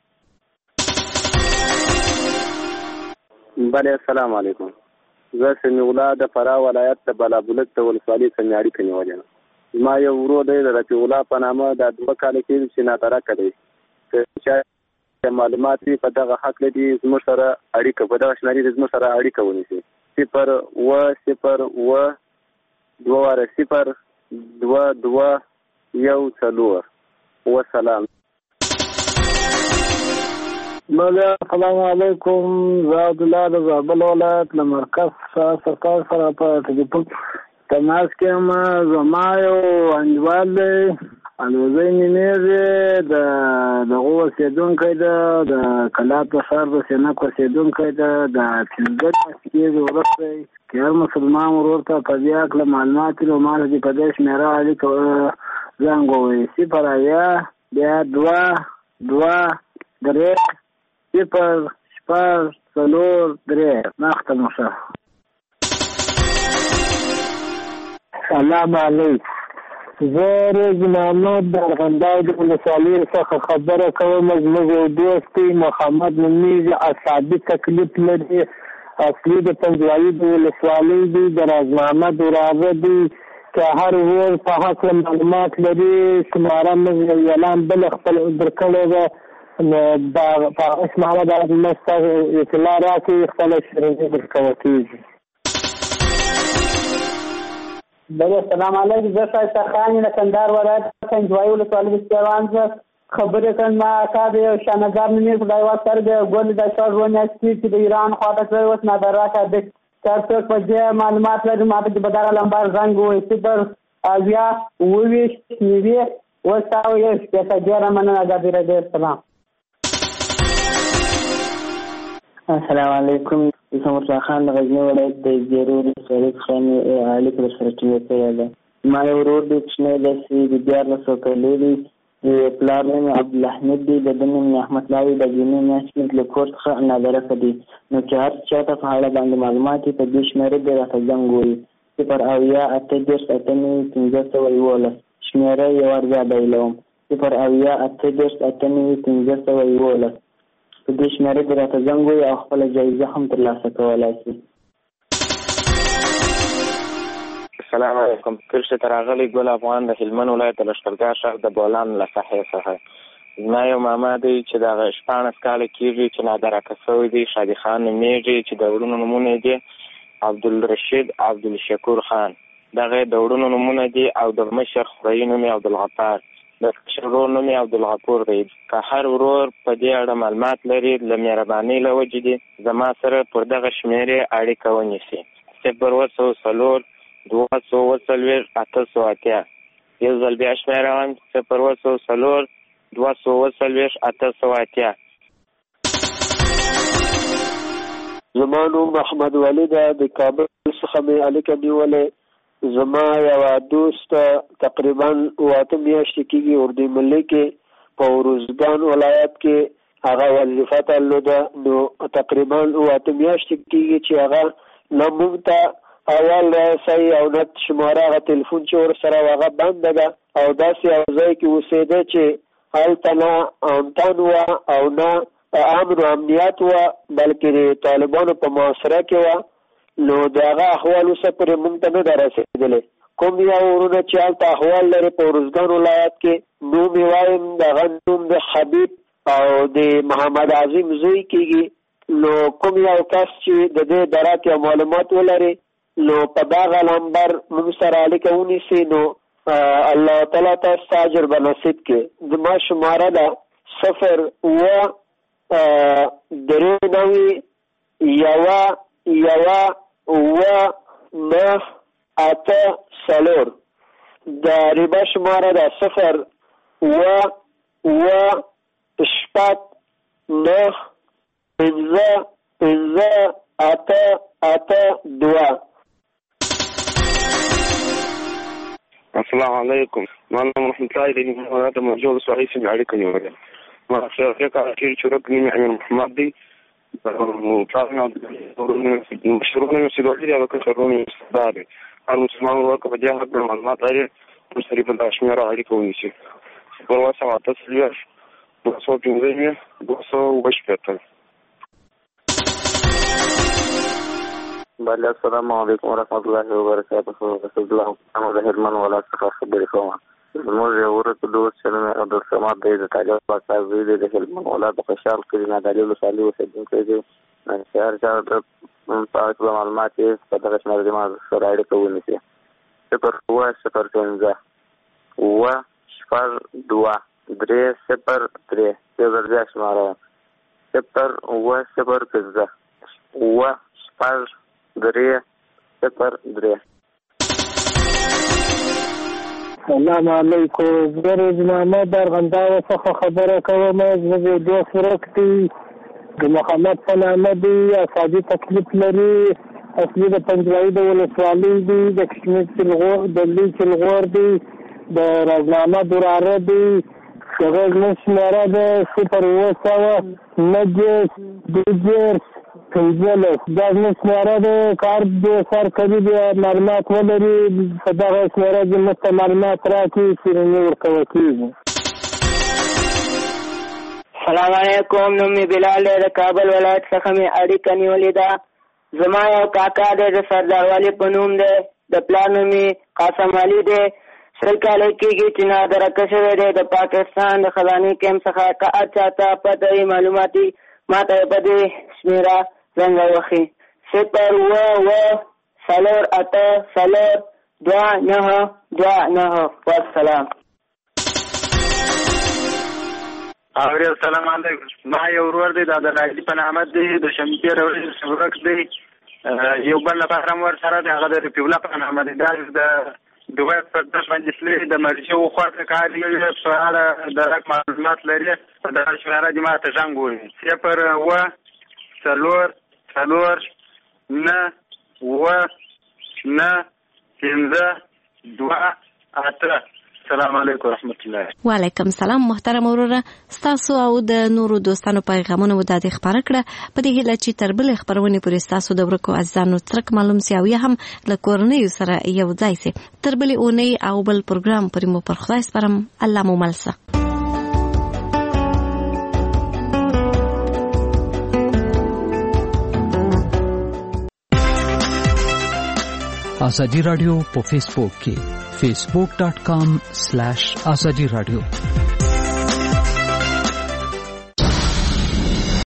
بله السلام علیکم. زه سمیع الله د فراه ولایت د بلابلک د ولسوالۍ څخه اړیکه نیولې یم. زما یو ورور دی د رفیع الله په نامه، دا دوه کاله کېږي چې نادرکه دی. که چا معلومات وي په دغه حق لري زموږ سره اړیکه په دغه شمېرې زموږ سره اړیکه ونیسي. صفر اووه صفر اووه دوه واره صفر دوه دوه یو څلور. وسلام. بله السلام علیکم. زه عبدالله د زابل ولایت له مرکز سرکار سره په ټلیفون تماس کې یم. زما یو انډیوال دی الوزی نومیږي، د دغه اوسېدونکی ده، د کلات په ښار د سینک اوسېدونکی ده، د پنځه میاشتې کېږي ورک دی. که هر مسلمان ورور ته په دې هکله معلومات وي نو ما ته دې په دې شمېره اړیکه زنګ ووایي. صفر اویا بیا دوه دوه درې صفر شپږ څلور درې. مخته مو ښه. سلام علیکم. زه روز محمد د ارغنداو د ولسوالۍ څخه خبره کوم. زموږ یو دوست دی محمد نومیږي، اعصابي تکلیف لري، اصلي د پنجوایي د ولسوالۍ دی، د راز محمد وراره دی. که هر ورور په هکله معلومات لري شماره موږ اعلان بل خپل درکړی ده نو په هغه شماره باندې موږ ستاسو اطلاع راکړئ خپله شرنجې درکوه کېږي. بله السلام علیکم. زه ښایسته خان یم د کندهار ولایت پنجوایي ولسوالۍ بستیوان زه خبرې کوم. ما اکا د یو شانګار نومې خدای واسطه د ګل د شاه ژوند میاشتې چې د ایران خواته کړی اوس نادراکه د چار څوک په دې معلومات لري ماته چې بداره لمبار زنګ ووایي صفر اویا اوه ویشت نوي اوه سوه یو شپېته. ډېره مننه ازادي راډیو. السلام السلام علیکم. زه مرزا خان د غزني ولایت د زیرو ولسوالۍ څخه مې اړیکه درسره ټینګه کړې ده. زما یو ورور دی کوچنی دی چې د دیارلسو کالو دی. د پلار نوم یې عبدالحمید دی، د ده نوم یې احمدالله دی. د جنۍ میاشت مې له کور څخه نادرکه دی. نو چې هر چا ته په اړه باندې معلومات یې په دې شمېره دی راته زنګ ووایي صفر اویا اته دېرش اته نوي پنځه سوه یولس. شمېره یو وار بیا بایلوم صفر اویا اته دېرش اته نوي پنځه سوه یولس. په دې شمېره کې راته زنګ ووایي او خپله جایزه هم ترلاسه کولی شي. السلام علیکم. کرښې ته راغلی ګل افغان د هلمند ولایت د لښکرګاه ښار د بولان له ساحې څخه. زما یو ماما دی چې دغه شپاړس کاله کېږي چې نادرکه شوی دی. شادي خان نومېږي چې د وروڼو نومونه دي عبدالرشید عبدالشکور خان. دغه د وروڼو نومونه دي او د مشر خوريي نوم یې عبدالغفار، د کشر ورور نوم یې عبدالغفور دی. که هر ورور په دې اړه معلومات لري له مهربانۍ له وجې دي زما سره پر دغه شمېرې اړیکه ونیسي صفر اوه سوه څلور دوه سوه اوه څلوېښت اته سوه اتیا. یو ځل بیا شمېره وایم صفر اوه سوه څلور دوه سوه اوه څلوېښت اته سوه اتیا. زما نوم محمد ولی ده، د کابل څخه مې اړیکه نیولې. زما یوه دوست تقریبا اوه میاشتې کېږي اردو ملي کې په اروزګان ولایت کې هغه وظیفه درلوده. نو تقریبا اوه میاشتې کېږي چې هغه نه موږ ته اول راسي او نه شماره هغه تلیفون چې ورسره هغه بنده ده او داسې یو ځای کې اوسېده چې هلته نه امتن وه او نه امن و امنیت وه بلکې د طالبانو په معاصره کې وه. نو د هغه احوال اوسه پورې موږ ته نه ده رسېدلی. کوم یو ورونه چې هلته احوال لري په اروزګان ولایت کې نوم یې وایم د هغه نوم د حبیب او د محمد عظیم زوی کېږي. نو کوم یو کس چې د دې درات یا معلومات ولري نو په دغه نمبر موږ سره اړیکه ونیسي نو الله تعالی تاسو ته اجر به نصیب کړي. زما شماره ده صفر اوه درې نوي یوه یوه اوه نهه اته څلور. د ریبه شماره ده صفر اوه اوه شپږ نهه پنځه پنځه اته اته دوه. السلام علیکم. معلم رحمت الله علیه ولایت موجود صحیح سم اړیکه نیولې. ما خیر کې کار کې چورک نیم امیر محمد دی. مشروع نوم سیدوالي دی او کشرونه استاد دی. هر مسلمان ورکه په دې حق معلومات لري په سری په داشمیر اړیکه ونیسي. په واسه ماته سلیش دوه سوه پنځه دوه سوه اوه شپېته. بله السلام علیکم ورحمت الله وبرکاته. رسول الله محمد د هلمند ولایت څخه خبرې کوم. زموږ یو ورته دوست چې نوم یې عبدالصمد دی د طالب پاکستان زوی دی د هلمند ولایت د خوشحال کلي نادعلي ولسوالۍ اوسېدونکی دی. چې هر چا د پاک معلومات یې په دغه شمېره زما سره اړیکه ونیسي صفر اوه صفر پنځه اوه شپږ دوه درې صفر درې. یو ځل بیا شماره صفر اوه صفر پنځه اوه شپږ درې صفر درې. السلام علیکم. زه روزنامه د ارغنداو څخه خبره کوم. زه د دوست ورک دی د محمد په نامه دی. اسادي تکلیف لري. اصلي د پنجوایي د ولسوالۍ دی. د کشمیر چلغور د لوی چلغور دی. د روزنامه دراره دی. هغه زموږ شمېره ده صفر اوه سوه نهه دېرش دوه دېرش پنځلس. دا زموږ شمېره ده. کار دې سر کوي بیا معلومات ولري په دغه شمېره کې موږ ته معلومات راکړي چې رنې ورکوه کېږي. السلام علیکم. نوم مې بلال دی. د کابل ولایت څخه مې اړیکه نیولې ده. زما یو کاکا دی د سردار والي په نوم دی. د پلار نوم قاسم علي دی. سل کاله کېږي چې نادرکه شوی دی د پاکستان د خزانې کیمپ څخه. که هر چاته پته وي معلوماتي ما ته په دې شمېره زنګ ووهي: صفر اوه اوه څلور اته څلور دوه نهه دوه نهه. والسلام. اورې السلام علیکم. ما یو ورور دی دا د راځي په نامه دی د شمپیر ورک دی. یو بل لپاره هم ورسره دی هغه د رفیع الله په نامه دی. دا د دوی په داس باندې سلی د مرجو خواته کار یې په اړه درک معلومات لري. دا شماره دي ماته څنګه وایي: صفر اوه څلور څلور نه اوه نه پنځه دوه اته. السلام علیکم ورحمت الله. وعلیکم سلام محترم وروره. ستاسو او د نورو دوستانو پیغامونه مو د خبره کړه په دې هیله چې تر بل خبرونه پورې ستاسو د ورکو ازانو ترک معلوم سی او هم له کورنۍ سره یو ځای سي. تر بل اونۍ او بل پروګرام پرې مو پر خدای سپارم. الله مو ملسه. ازادي رادیو په فیسبوک کې facebook dot com slash azadi radio